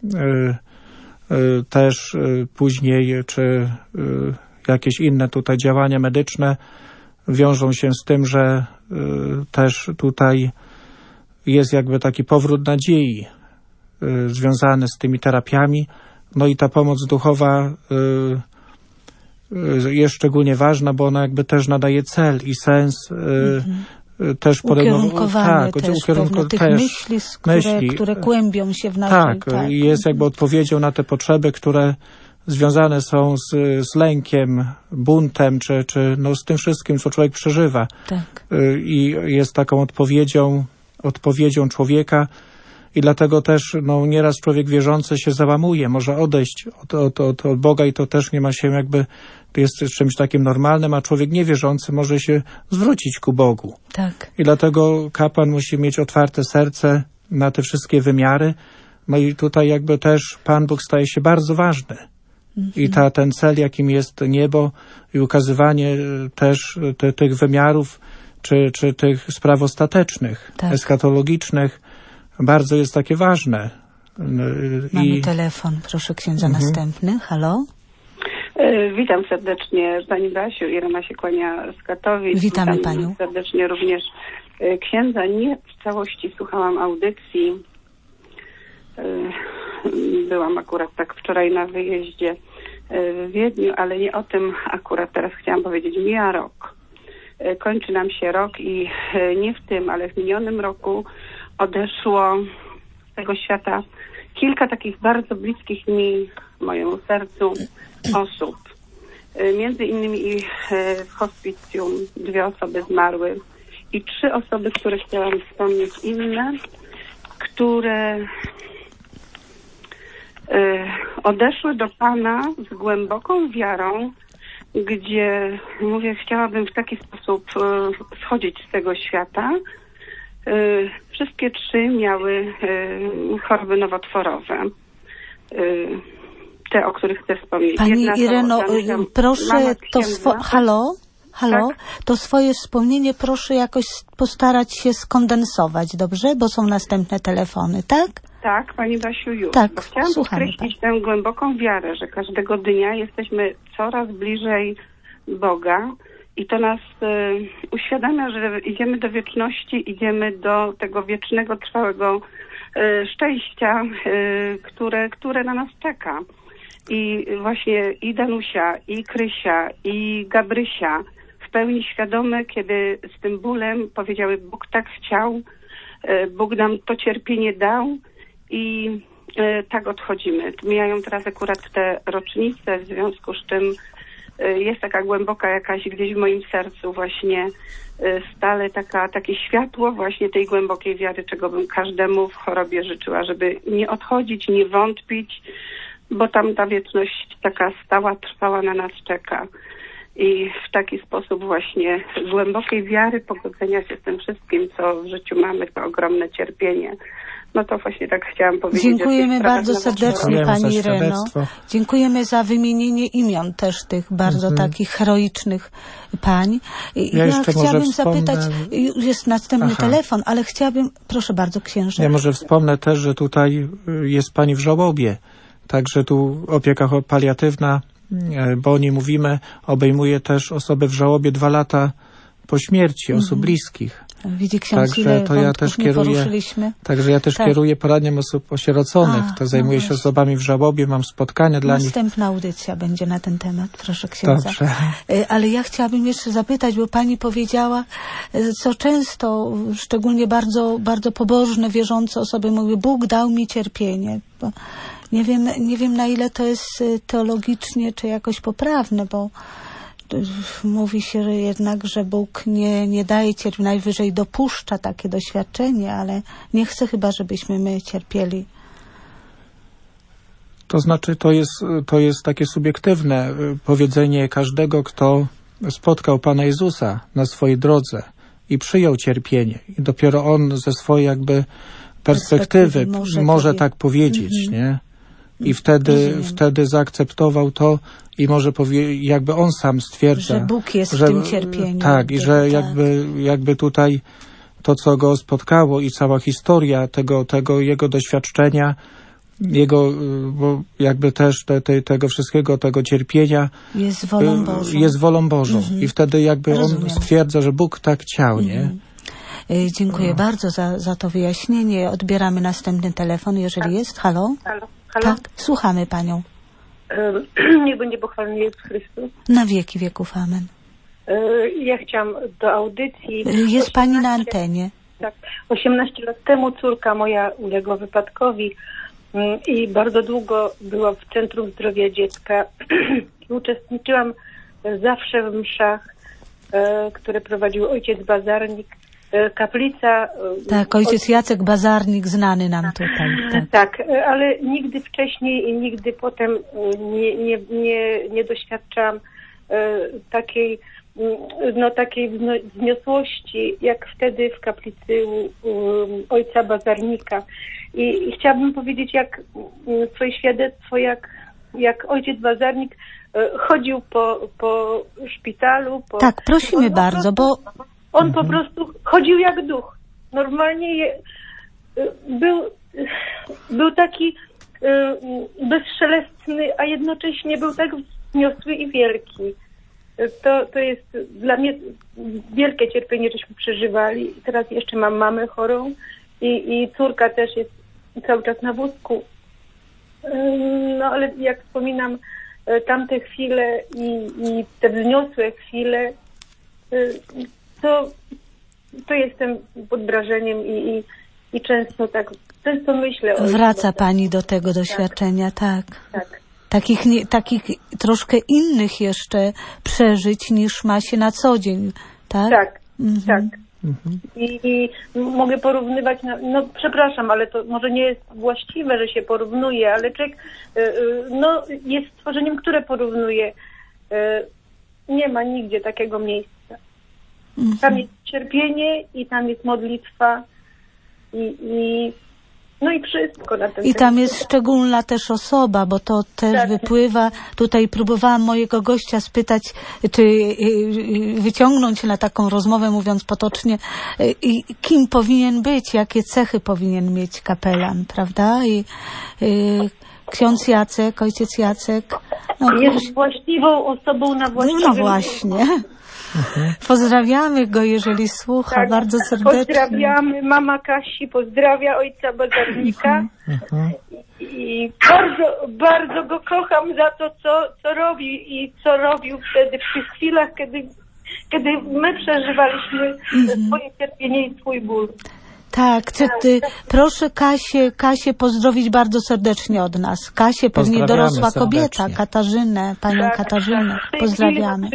też później, czy jakieś inne tutaj działania medyczne wiążą się z tym, że też tutaj jest jakby taki powrót nadziei związany z tymi terapiami. No i ta pomoc duchowa jest szczególnie ważna, bo ona jakby też nadaje cel i sens mm-hmm. też ukierunkowanie tak, też ukierunko, tych też myśli, które, myśli, które kłębią się w naszej... Tak, tak, jest jakby odpowiedzią na te potrzeby, które związane są z, z lękiem, buntem, czy, czy no z tym wszystkim, co człowiek przeżywa. Tak. I jest taką odpowiedzią, odpowiedzią człowieka i dlatego też no, nieraz człowiek wierzący się załamuje, może odejść od, od, od, od Boga i to też nie ma się jakby, to jest czymś takim normalnym, a człowiek niewierzący może się zwrócić ku Bogu. Tak. I dlatego kapłan musi mieć otwarte serce na te wszystkie wymiary. No i tutaj jakby też Pan Bóg staje się bardzo ważny. I ta, ten cel, jakim jest niebo i ukazywanie też te, tych wymiarów, czy, czy tych spraw ostatecznych, tak. eschatologicznych, bardzo jest takie ważne. Mamy I... telefon, proszę księdza, mhm. następny. Halo? Witam serdecznie Pani Basiu, Irena się kłania z Katowic. Witamy Witam Panią. serdecznie również księdza. Nie w całości słuchałam audycji. Byłam akurat tak wczoraj na wyjeździe w Wiedniu, ale nie o tym akurat teraz chciałam powiedzieć. Mija rok. Kończy nam się rok i nie w tym, ale w minionym roku odeszło z tego świata kilka takich bardzo bliskich mi, mojemu sercu, osób. Między innymi i w hospicjum dwie osoby zmarły i trzy osoby, które chciałam wspomnieć inne, które odeszły do Pana z głęboką wiarą, gdzie, mówię, chciałabym w taki sposób schodzić z tego świata. Wszystkie trzy miały choroby nowotworowe. Te, o których chcę wspomnieć. Pani Jedna Ireno, to, proszę to swo- Halo? Halo? Tak? To swoje wspomnienie proszę jakoś postarać się skondensować, dobrze? Bo są następne telefony, tak? Tak, Pani Basiu, już. Tak, Bo chciałam podkreślić tę głęboką wiarę, że każdego dnia jesteśmy coraz bliżej Boga i to nas y, uświadamia, że idziemy do wieczności, idziemy do tego wiecznego, trwałego y, szczęścia, y, które, które na nas czeka. I właśnie i Danusia, i Krysia, i Gabrysia w pełni świadome, kiedy z tym bólem powiedziały, Bóg tak chciał, Bóg nam to cierpienie dał i tak odchodzimy. Mijają teraz akurat te rocznice, w związku z czym jest taka głęboka jakaś gdzieś w moim sercu właśnie stale taka, takie światło właśnie tej głębokiej wiary, czego bym każdemu w chorobie życzyła, żeby nie odchodzić, nie wątpić, bo tam ta wieczność taka stała, trwała na nas czeka. I w taki sposób właśnie głębokiej wiary, pogodzenia się z tym wszystkim, co w życiu mamy, to ogromne cierpienie. No to właśnie tak chciałam powiedzieć. Dziękujemy bardzo serdecznie Pani Ireno. Dziękujemy za wymienienie imion też tych bardzo mhm. takich heroicznych pań. Ja, ja chciałabym zapytać, jest następny Aha. telefon, ale chciałabym, proszę bardzo księże. Ja może wspomnę też, że tutaj jest Pani w żałobie. Także tu opieka paliatywna, bo o niej mówimy, obejmuje też osoby w żałobie dwa lata po śmierci osób mm. bliskich. Widzi ksiądz, także ile to ja też kieruję, także ja też tak. kieruję poradniom osób osieroconych. A, to zajmuję no się osobami w żałobie, mam spotkania dla nich. Następna audycja będzie na ten temat, proszę księdza. Dobrze. Ale ja chciałabym jeszcze zapytać, bo Pani powiedziała, co często, szczególnie bardzo, bardzo pobożne, wierzące osoby mówią, Bóg dał mi cierpienie. Bo nie wiem, nie wiem na ile to jest teologicznie czy jakoś poprawne, bo mówi się że jednak, że Bóg nie, nie daje cierpienia, najwyżej dopuszcza takie doświadczenie, ale nie chce chyba, żebyśmy my cierpieli. To znaczy, to jest, to jest takie subiektywne powiedzenie każdego, kto spotkał Pana Jezusa na swojej drodze i przyjął cierpienie. I dopiero on ze swojej jakby perspektywy, perspektywy może, może powie... tak powiedzieć, mm-hmm. nie? I wtedy, wtedy zaakceptował to i może powie, jakby on sam stwierdza, że Bóg jest że, w tym cierpieniu. Tak, i że tak. jakby, jakby tutaj to, co go spotkało i cała historia tego, tego jego doświadczenia, jego, bo jakby też te, te, tego wszystkiego, tego cierpienia jest wolą Bożą. Jest wolą Bożą. Mhm. I wtedy jakby Rozumiem. on stwierdza, że Bóg tak chciał, mhm. nie? Dziękuję no. bardzo za, za to wyjaśnienie. Odbieramy następny telefon, jeżeli jest. Halo? Halo? Halo? Tak, słuchamy Panią. Um, niech będzie pochwalony Jezus Chrystus. Na wieki wieków, amen. Ja chciałam do audycji. Jest pani na antenie. Tak. osiemnaście lat temu córka moja uległa wypadkowi i bardzo długo była w Centrum Zdrowia Dziecka. Uczestniczyłam zawsze w mszach, które prowadził ojciec Bazarnik. Kaplica... Tak, ojciec Jacek Bazarnik, znany nam tutaj. Tak, tak, ale nigdy wcześniej i nigdy potem nie, nie, nie, nie doświadczałam takiej, no, takiej wzniosłości, jak wtedy w kaplicy ojca Bazarnika. I, i chciałabym powiedzieć, jak swoje świadectwo, jak, jak ojciec Bazarnik chodził po, po szpitalu. Po, tak, prosimy on, bardzo, on, bo... On mhm. po prostu chodził jak duch. Normalnie je, był, był taki bezszelestny, a jednocześnie był tak wzniosły i wielki. To, to jest dla mnie wielkie cierpienie, żeśmy przeżywali. Teraz jeszcze mam mamę chorą i, i córka też jest cały czas na wózku. No ale jak wspominam tamte chwile i, i te wzniosłe chwile, to, to jestem pod wrażeniem i, i, i często tak, często myślę o... Wraca pani do tego doświadczenia, tak. Tak. tak. Takich, nie, takich troszkę innych jeszcze przeżyć niż ma się na co dzień, tak? Tak, mhm. tak. Mhm. I, I mogę porównywać, na, no przepraszam, ale to może nie jest właściwe, że się porównuje, ale człowiek no, jest stworzeniem, które porównuje. Nie ma nigdzie takiego miejsca. Mhm. Tam jest cierpienie i tam jest modlitwa i, i no i wszystko na ten I tam jest szczególna też osoba, bo to też tak. wypływa. Tutaj próbowałam mojego gościa spytać, czy wyciągnąć na taką rozmowę, mówiąc potocznie, kim powinien być, jakie cechy powinien mieć kapelan, prawda? I ksiądz Jacek, ojciec Jacek. No, jest właściwą osobą na właściwym... No właśnie. Mhm. Pozdrawiamy go, jeżeli słucha, tak, bardzo serdecznie. Pozdrawiamy, mama Kasi pozdrawia ojca Bazarnika mhm. i bardzo, bardzo go kocham za to, co, co robi i co robił wtedy w tych chwilach, kiedy, kiedy my przeżywaliśmy mhm. swoje cierpienie i swój ból. Tak, ty, proszę Kasię, Kasię pozdrowić bardzo serdecznie od nas. Kasię, pewnie dorosła kobieta, Katarzynę, panią tak, Katarzynę. Tak. Pozdrawiamy.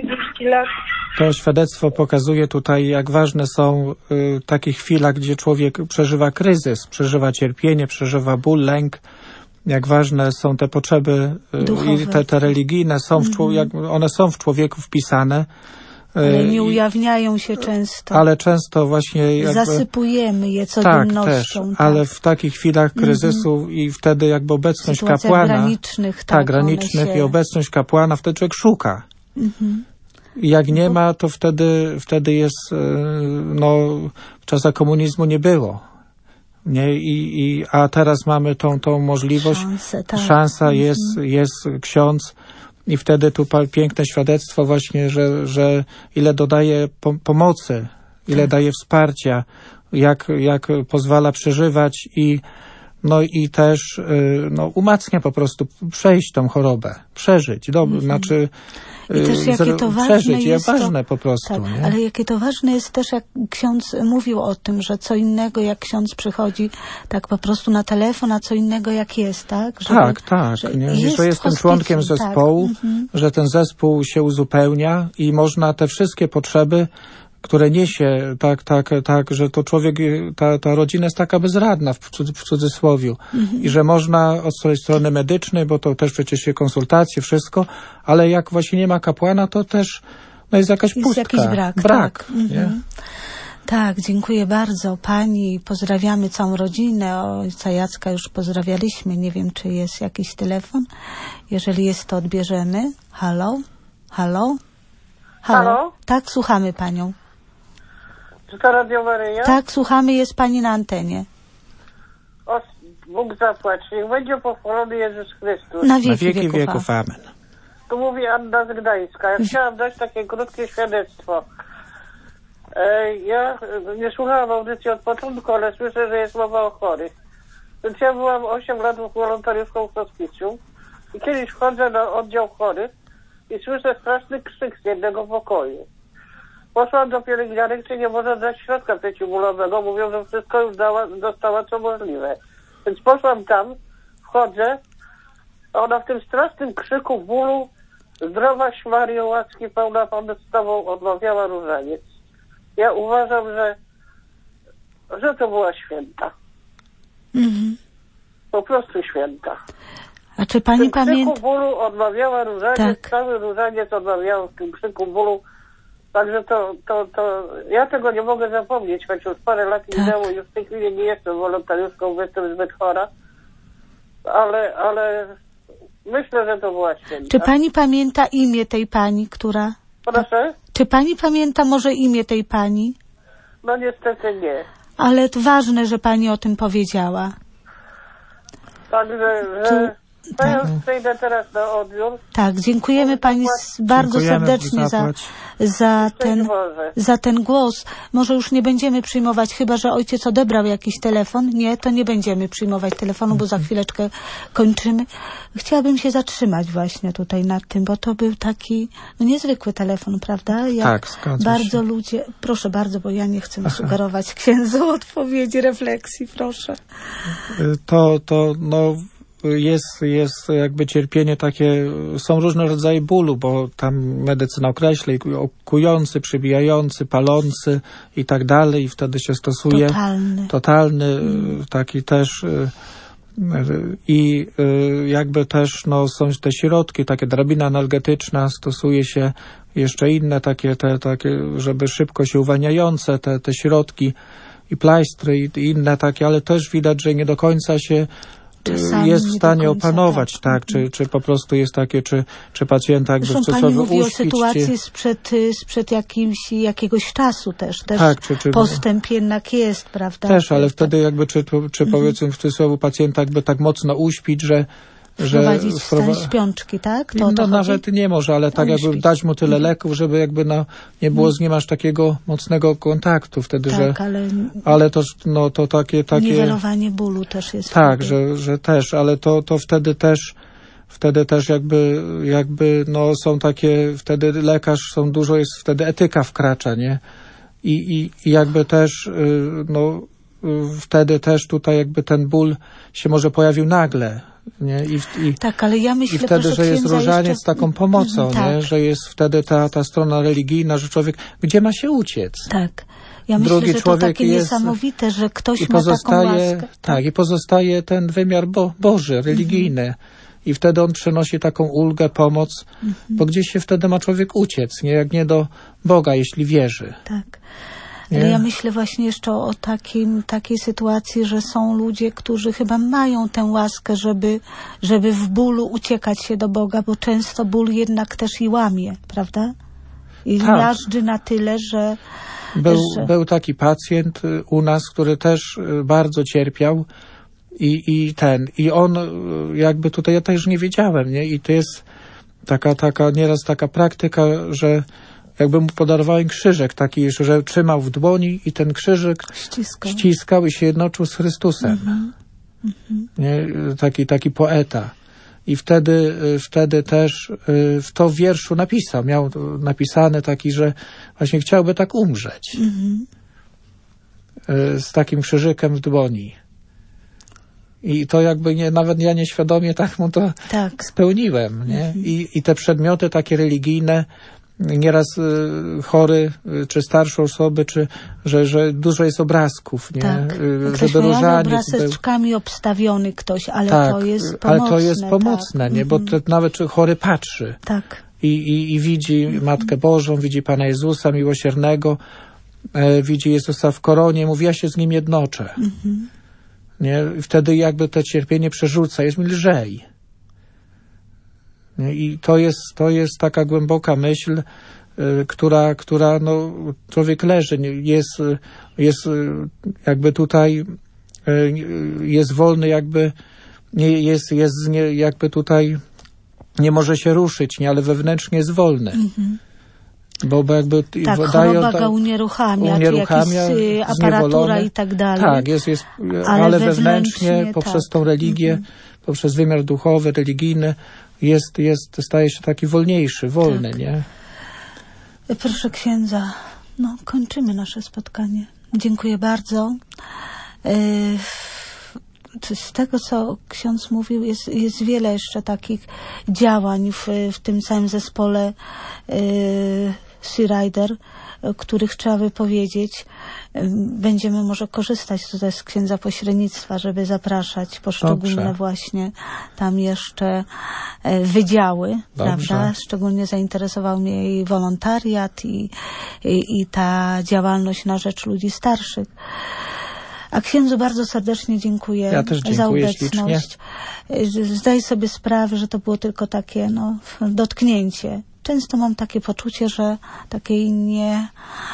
To świadectwo pokazuje tutaj, jak ważne są y, takie chwile, gdzie człowiek przeżywa kryzys, przeżywa cierpienie, przeżywa ból, lęk. Jak ważne są te potrzeby y, i te, te religijne, są w, mm-hmm. jak, one są w człowieku wpisane. Ale nie ujawniają się często. Ale często właśnie... Jakby, zasypujemy je codziennością. Tak, też, tak. Ale w takich chwilach kryzysu mm-hmm. i wtedy jakby obecność kapłana... granicznych. Tak, tak granicznych się... i obecność kapłana, wtedy człowiek szuka. Mm-hmm. I jak nie ma, to wtedy, wtedy jest, no, w czasach komunizmu nie było. Nie? I, i, a teraz mamy tą, tą możliwość. Szansę, tak. Szansa mm-hmm. jest, jest ksiądz. I wtedy tu piękne świadectwo właśnie, że, że ile dodaje po, pomocy, ile tak. daje wsparcia, jak, jak pozwala przeżywać i, no i też no, umacnia po prostu przejść tą chorobę, przeżyć. Do, mm-hmm. Znaczy I też jakie to ważne przeżyć, jest ważne to, po prostu. Tak, nie? ale jakie to ważne jest też, jak ksiądz mówił o tym, że co innego jak ksiądz przychodzi tak po prostu na telefon, a co innego jak jest, tak? Żeby, tak, tak. Że, nie? jest że jestem członkiem zespołu, tak. mm-hmm. że ten zespół się uzupełnia i można te wszystkie potrzeby, które niesie, tak, tak, tak, że to człowiek, ta, ta rodzina jest taka bezradna w, cudz, w cudzysłowiu mhm. i że można od tej strony medycznej, bo to też przecież się konsultacje, wszystko, ale jak właśnie nie ma kapłana, to też no jest jakaś jest pustka. Jakiś brak. Brak, tak. Mhm. Tak, dziękuję bardzo pani. Pozdrawiamy całą rodzinę. Ojca Jacka już pozdrawialiśmy. Nie wiem, czy jest jakiś telefon. Jeżeli jest, to odbierzemy. Halo? Halo? Halo? Halo? Tak, słuchamy panią. Czy to Radio Maryja? Tak, słuchamy, jest pani na antenie. O, Bóg zapłać. Niech będzie pochwalony Jezus Chrystus. Na wieki, na wieki wieków, wieków. Amen. Tu mówi Anna z Gdańska. Ja chciałam dać takie krótkie świadectwo. E, ja nie słuchałam audycji od początku, ale słyszę, że jest mowa o chorych. Więc ja byłam osiem lat wolontariuszką w hospicjum i kiedyś wchodzę na oddział chorych i słyszę straszny krzyk z jednego pokoju. Poszłam do pielęgniarek, czy nie może dać środka przeciwbólowego. Mówią, że wszystko już dała, dostała, co możliwe. Więc poszłam tam, wchodzę, a ona w tym strasznym krzyku bólu: zdrowaś Mario, łaski pełna Pan z Tobą, odmawiała różaniec. Ja uważam, że, że to była święta. Mhm. Po prostu święta. A czy pani pamięta? W tym krzyku bólu odmawiała różaniec, tak. Cały różaniec odmawiała w tym krzyku bólu. Także to, to, to, ja tego nie mogę zapomnieć, choć już parę lat tak. minęło, już w tej chwili nie jestem wolontariuszką, bo jestem zbyt chora, ale, ale myślę, że to była święta. Czy pani pamięta imię tej pani, która... Proszę? Czy pani pamięta może imię tej pani? No niestety nie. Ale to ważne, że pani o tym powiedziała. Także, że... To ja już przejdę teraz na odbiór. Tak, dziękujemy pani bardzo dziękujemy serdecznie za, za, ten, za ten głos. Może już nie będziemy przyjmować, chyba że ojciec odebrał jakiś telefon. Nie, to nie będziemy przyjmować telefonu, bo za chwileczkę kończymy. Chciałabym się zatrzymać właśnie tutaj nad tym, bo to był taki no, niezwykły telefon, prawda? Jak tak, zgadza bardzo się. Ludzie... Proszę bardzo, bo ja nie chcę sugerować księdzu odpowiedzi, refleksji, proszę. To, to, no... Jest, jest jakby cierpienie takie, są różne rodzaje bólu, bo tam medycyna określa kujący, przybijający, palący i tak dalej i wtedy się stosuje totalny, totalny mm. taki też i jakby też no, są te środki, takie drabina analgetyczna, stosuje się jeszcze inne takie, te, takie żeby szybko się uwalniające te, te środki i plastry i, i inne takie, ale też widać, że nie do końca się czasami jest w stanie końca, opanować, tak, tak czy, czy po prostu jest takie, czy, czy pacjenta jakby Zresztą wczesowy pani mówi uśpić, o sytuacji czy... sprzed, sprzed jakimś, jakiegoś czasu też, też tak, czy, czy... postęp jednak jest, prawda? Też, ale wtedy jakby, czy, czy powiedzmy w cudzysłowie pacjenta jakby tak mocno uśpić, że wprowadzić w stan śpiączki, tak? To, no to nawet nie może, ale tak jakby śpić. Dać mu tyle mm. leków, żeby jakby no, nie było z nim aż takiego mocnego kontaktu wtedy, tak, że... ale, ale to, no, to takie, takie... niwelowanie bólu też jest. Tak, że, że też, ale to, to wtedy też wtedy też jakby, jakby no są takie, wtedy lekarz, są dużo jest, wtedy etyka wkracza, nie? I, i, i jakby też, no wtedy też tutaj jakby ten ból się może pojawił nagle. Nie? I, i, tak, ale ja myślę, i wtedy, że jest różaniec jeszcze... taką pomocą, tak. Nie? Że jest wtedy ta, ta strona religijna, że człowiek, gdzie ma się uciec? Tak. Ja myślę, Drugi że człowiek to takie jest, niesamowite, że ktoś i ma pozostaje, taką łaskę. Tak? tak, i pozostaje ten wymiar bo, Boży, religijny. Mhm. I wtedy on przynosi taką ulgę, pomoc, mhm. bo gdzieś się wtedy ma człowiek uciec, nie? Jak nie do Boga, jeśli wierzy. Tak. Ale nie? Ja myślę właśnie jeszcze o takim, takiej sytuacji, że są ludzie, którzy chyba mają tę łaskę, żeby, żeby w bólu uciekać się do Boga, bo często ból jednak też i łamie, prawda? I tak. miażdży na tyle, że był, że... był taki pacjent u nas, który też bardzo cierpiał i, i ten, i on jakby tutaj, ja też nie wiedziałem, nie? I to jest taka, taka, nieraz taka praktyka, że jakby mu podarowałem krzyżek taki, że trzymał w dłoni i ten krzyżyk ściskał, ściskał i się jednoczył z Chrystusem. Mm-hmm. Nie? Taki, taki poeta. I wtedy, wtedy też w to w wierszu napisał, miał napisane taki, że właśnie chciałby tak umrzeć. Mm-hmm. Z takim krzyżykiem w dłoni. I to jakby nie, nawet ja nieświadomie tak mu to tak. spełniłem. Nie? Mm-hmm. I, I te przedmioty takie religijne, nieraz y, chory, y, czy starsze osoby, czy że, że dużo jest obrazków, nie? Tak. Y, ktoś żeby różaniec obrazeczkami był... obstawiony ktoś, ale tak, to jest pomocne. Ale to jest pomocne, tak. nie? Bo to nawet chory patrzy tak. i, i, i widzi mm-hmm. Matkę Bożą, widzi Pana Jezusa miłosiernego, e, widzi Jezusa w koronie, mówi, ja się z Nim jednoczę. Mm-hmm. Nie? I wtedy jakby to cierpienie przerzuca, jest mi lżej. I to jest, to jest taka głęboka myśl, y, która, która no, człowiek leży, jest, jest jakby tutaj, y, jest wolny jakby, nie, jest, jest nie, jakby tutaj nie może się ruszyć, nie, ale wewnętrznie jest wolny. Mm-hmm. Bo, bo jakby tak, choroba go unieruchamia, unieruchamia czy jakieś aparatura i tak dalej. Tak, jest, jest, ale, ale wewnętrznie, wewnętrznie poprzez tak. tą religię, mm-hmm. poprzez wymiar duchowy, religijny, jest, jest, staje się taki wolniejszy, wolny, tak. nie? Proszę księdza, no, kończymy nasze spotkanie. Dziękuję bardzo. Z tego, co ksiądz mówił, jest, jest wiele jeszcze takich działań w, w tym całym zespole Sea Rider, których trzeba wypowiedzieć. Będziemy może korzystać tutaj z księdza pośrednictwa, żeby zapraszać poszczególne Dobrze. właśnie tam jeszcze wydziały, Dobrze. prawda? Szczególnie zainteresował mnie i wolontariat i, i, i ta działalność na rzecz ludzi starszych. A księdzu bardzo serdecznie dziękuję, ja też dziękuję za obecność. Ślicznie. Zdaję sobie sprawę, że to było tylko takie no, dotknięcie. Często mam takie poczucie, że takiej nie,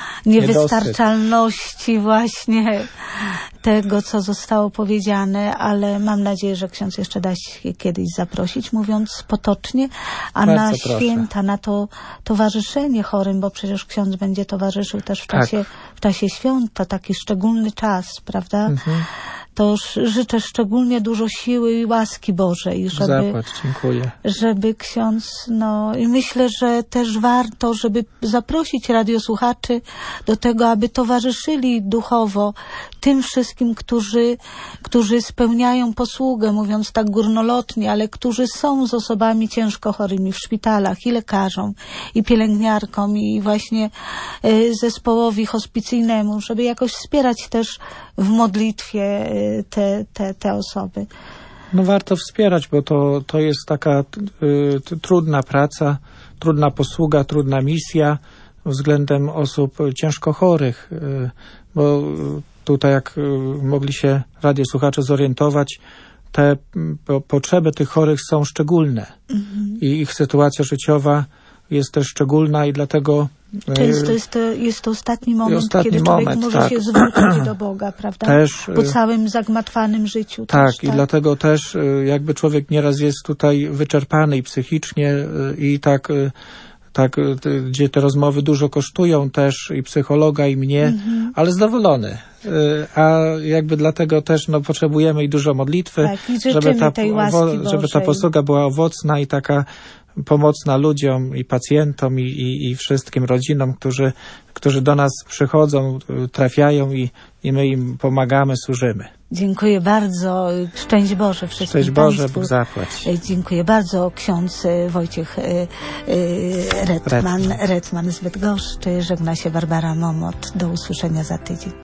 niewystarczalności właśnie tego, co zostało powiedziane, ale mam nadzieję, że ksiądz jeszcze da się kiedyś zaprosić, mówiąc potocznie, a Bardzo na proszę. święta, na to towarzyszenie chorym, bo przecież ksiądz będzie towarzyszył też w czasie, tak. w czasie świąt, to taki szczególny czas, prawda? Mhm. To życzę szczególnie dużo siły i łaski Bożej, żeby, Zapłać, dziękuję. żeby ksiądz, no i myślę, że też warto, żeby zaprosić radiosłuchaczy do tego, aby towarzyszyli duchowo tym wszystkim, którzy, którzy spełniają posługę, mówiąc tak górnolotnie, ale którzy są z osobami ciężko chorymi w szpitalach i lekarzom, i pielęgniarkom, i właśnie y, zespołowi hospicyjnemu, żeby jakoś wspierać też w modlitwie y, te, te, te osoby. No warto wspierać, bo to, to jest taka y, trudna praca, trudna posługa, trudna misja względem osób ciężko chorych, y, bo tutaj jak y, mogli się radiosłuchacze zorientować, te po, potrzeby tych chorych są szczególne mhm. i ich sytuacja życiowa jest też szczególna i dlatego... Często jest to, jest to ostatni moment, ostatni kiedy człowiek moment, może tak. się zwrócić do Boga, prawda? Też, po całym zagmatwanym życiu. Tak, też, i tak. dlatego też jakby człowiek nieraz jest tutaj wyczerpany i psychicznie i tak... tak, gdzie te rozmowy dużo kosztują też i psychologa, i mnie, mm-hmm. ale zadowolony. A jakby dlatego też no, potrzebujemy i dużo modlitwy, tak, i żeby, ta, tej łaski owo- żeby ta posługa była owocna i taka pomocna ludziom i pacjentom i, i, i wszystkim rodzinom, którzy, którzy do nas przychodzą, trafiają i, i my im pomagamy, służymy. Dziękuję bardzo. Szczęść Boże wszystkim Szczęść Boże, Państwu. Bóg zapłać. Dziękuję bardzo. Ksiądz Wojciech Retman, Retman z Bydgoszczy. Żegna się Barbara Momot. Do usłyszenia za tydzień.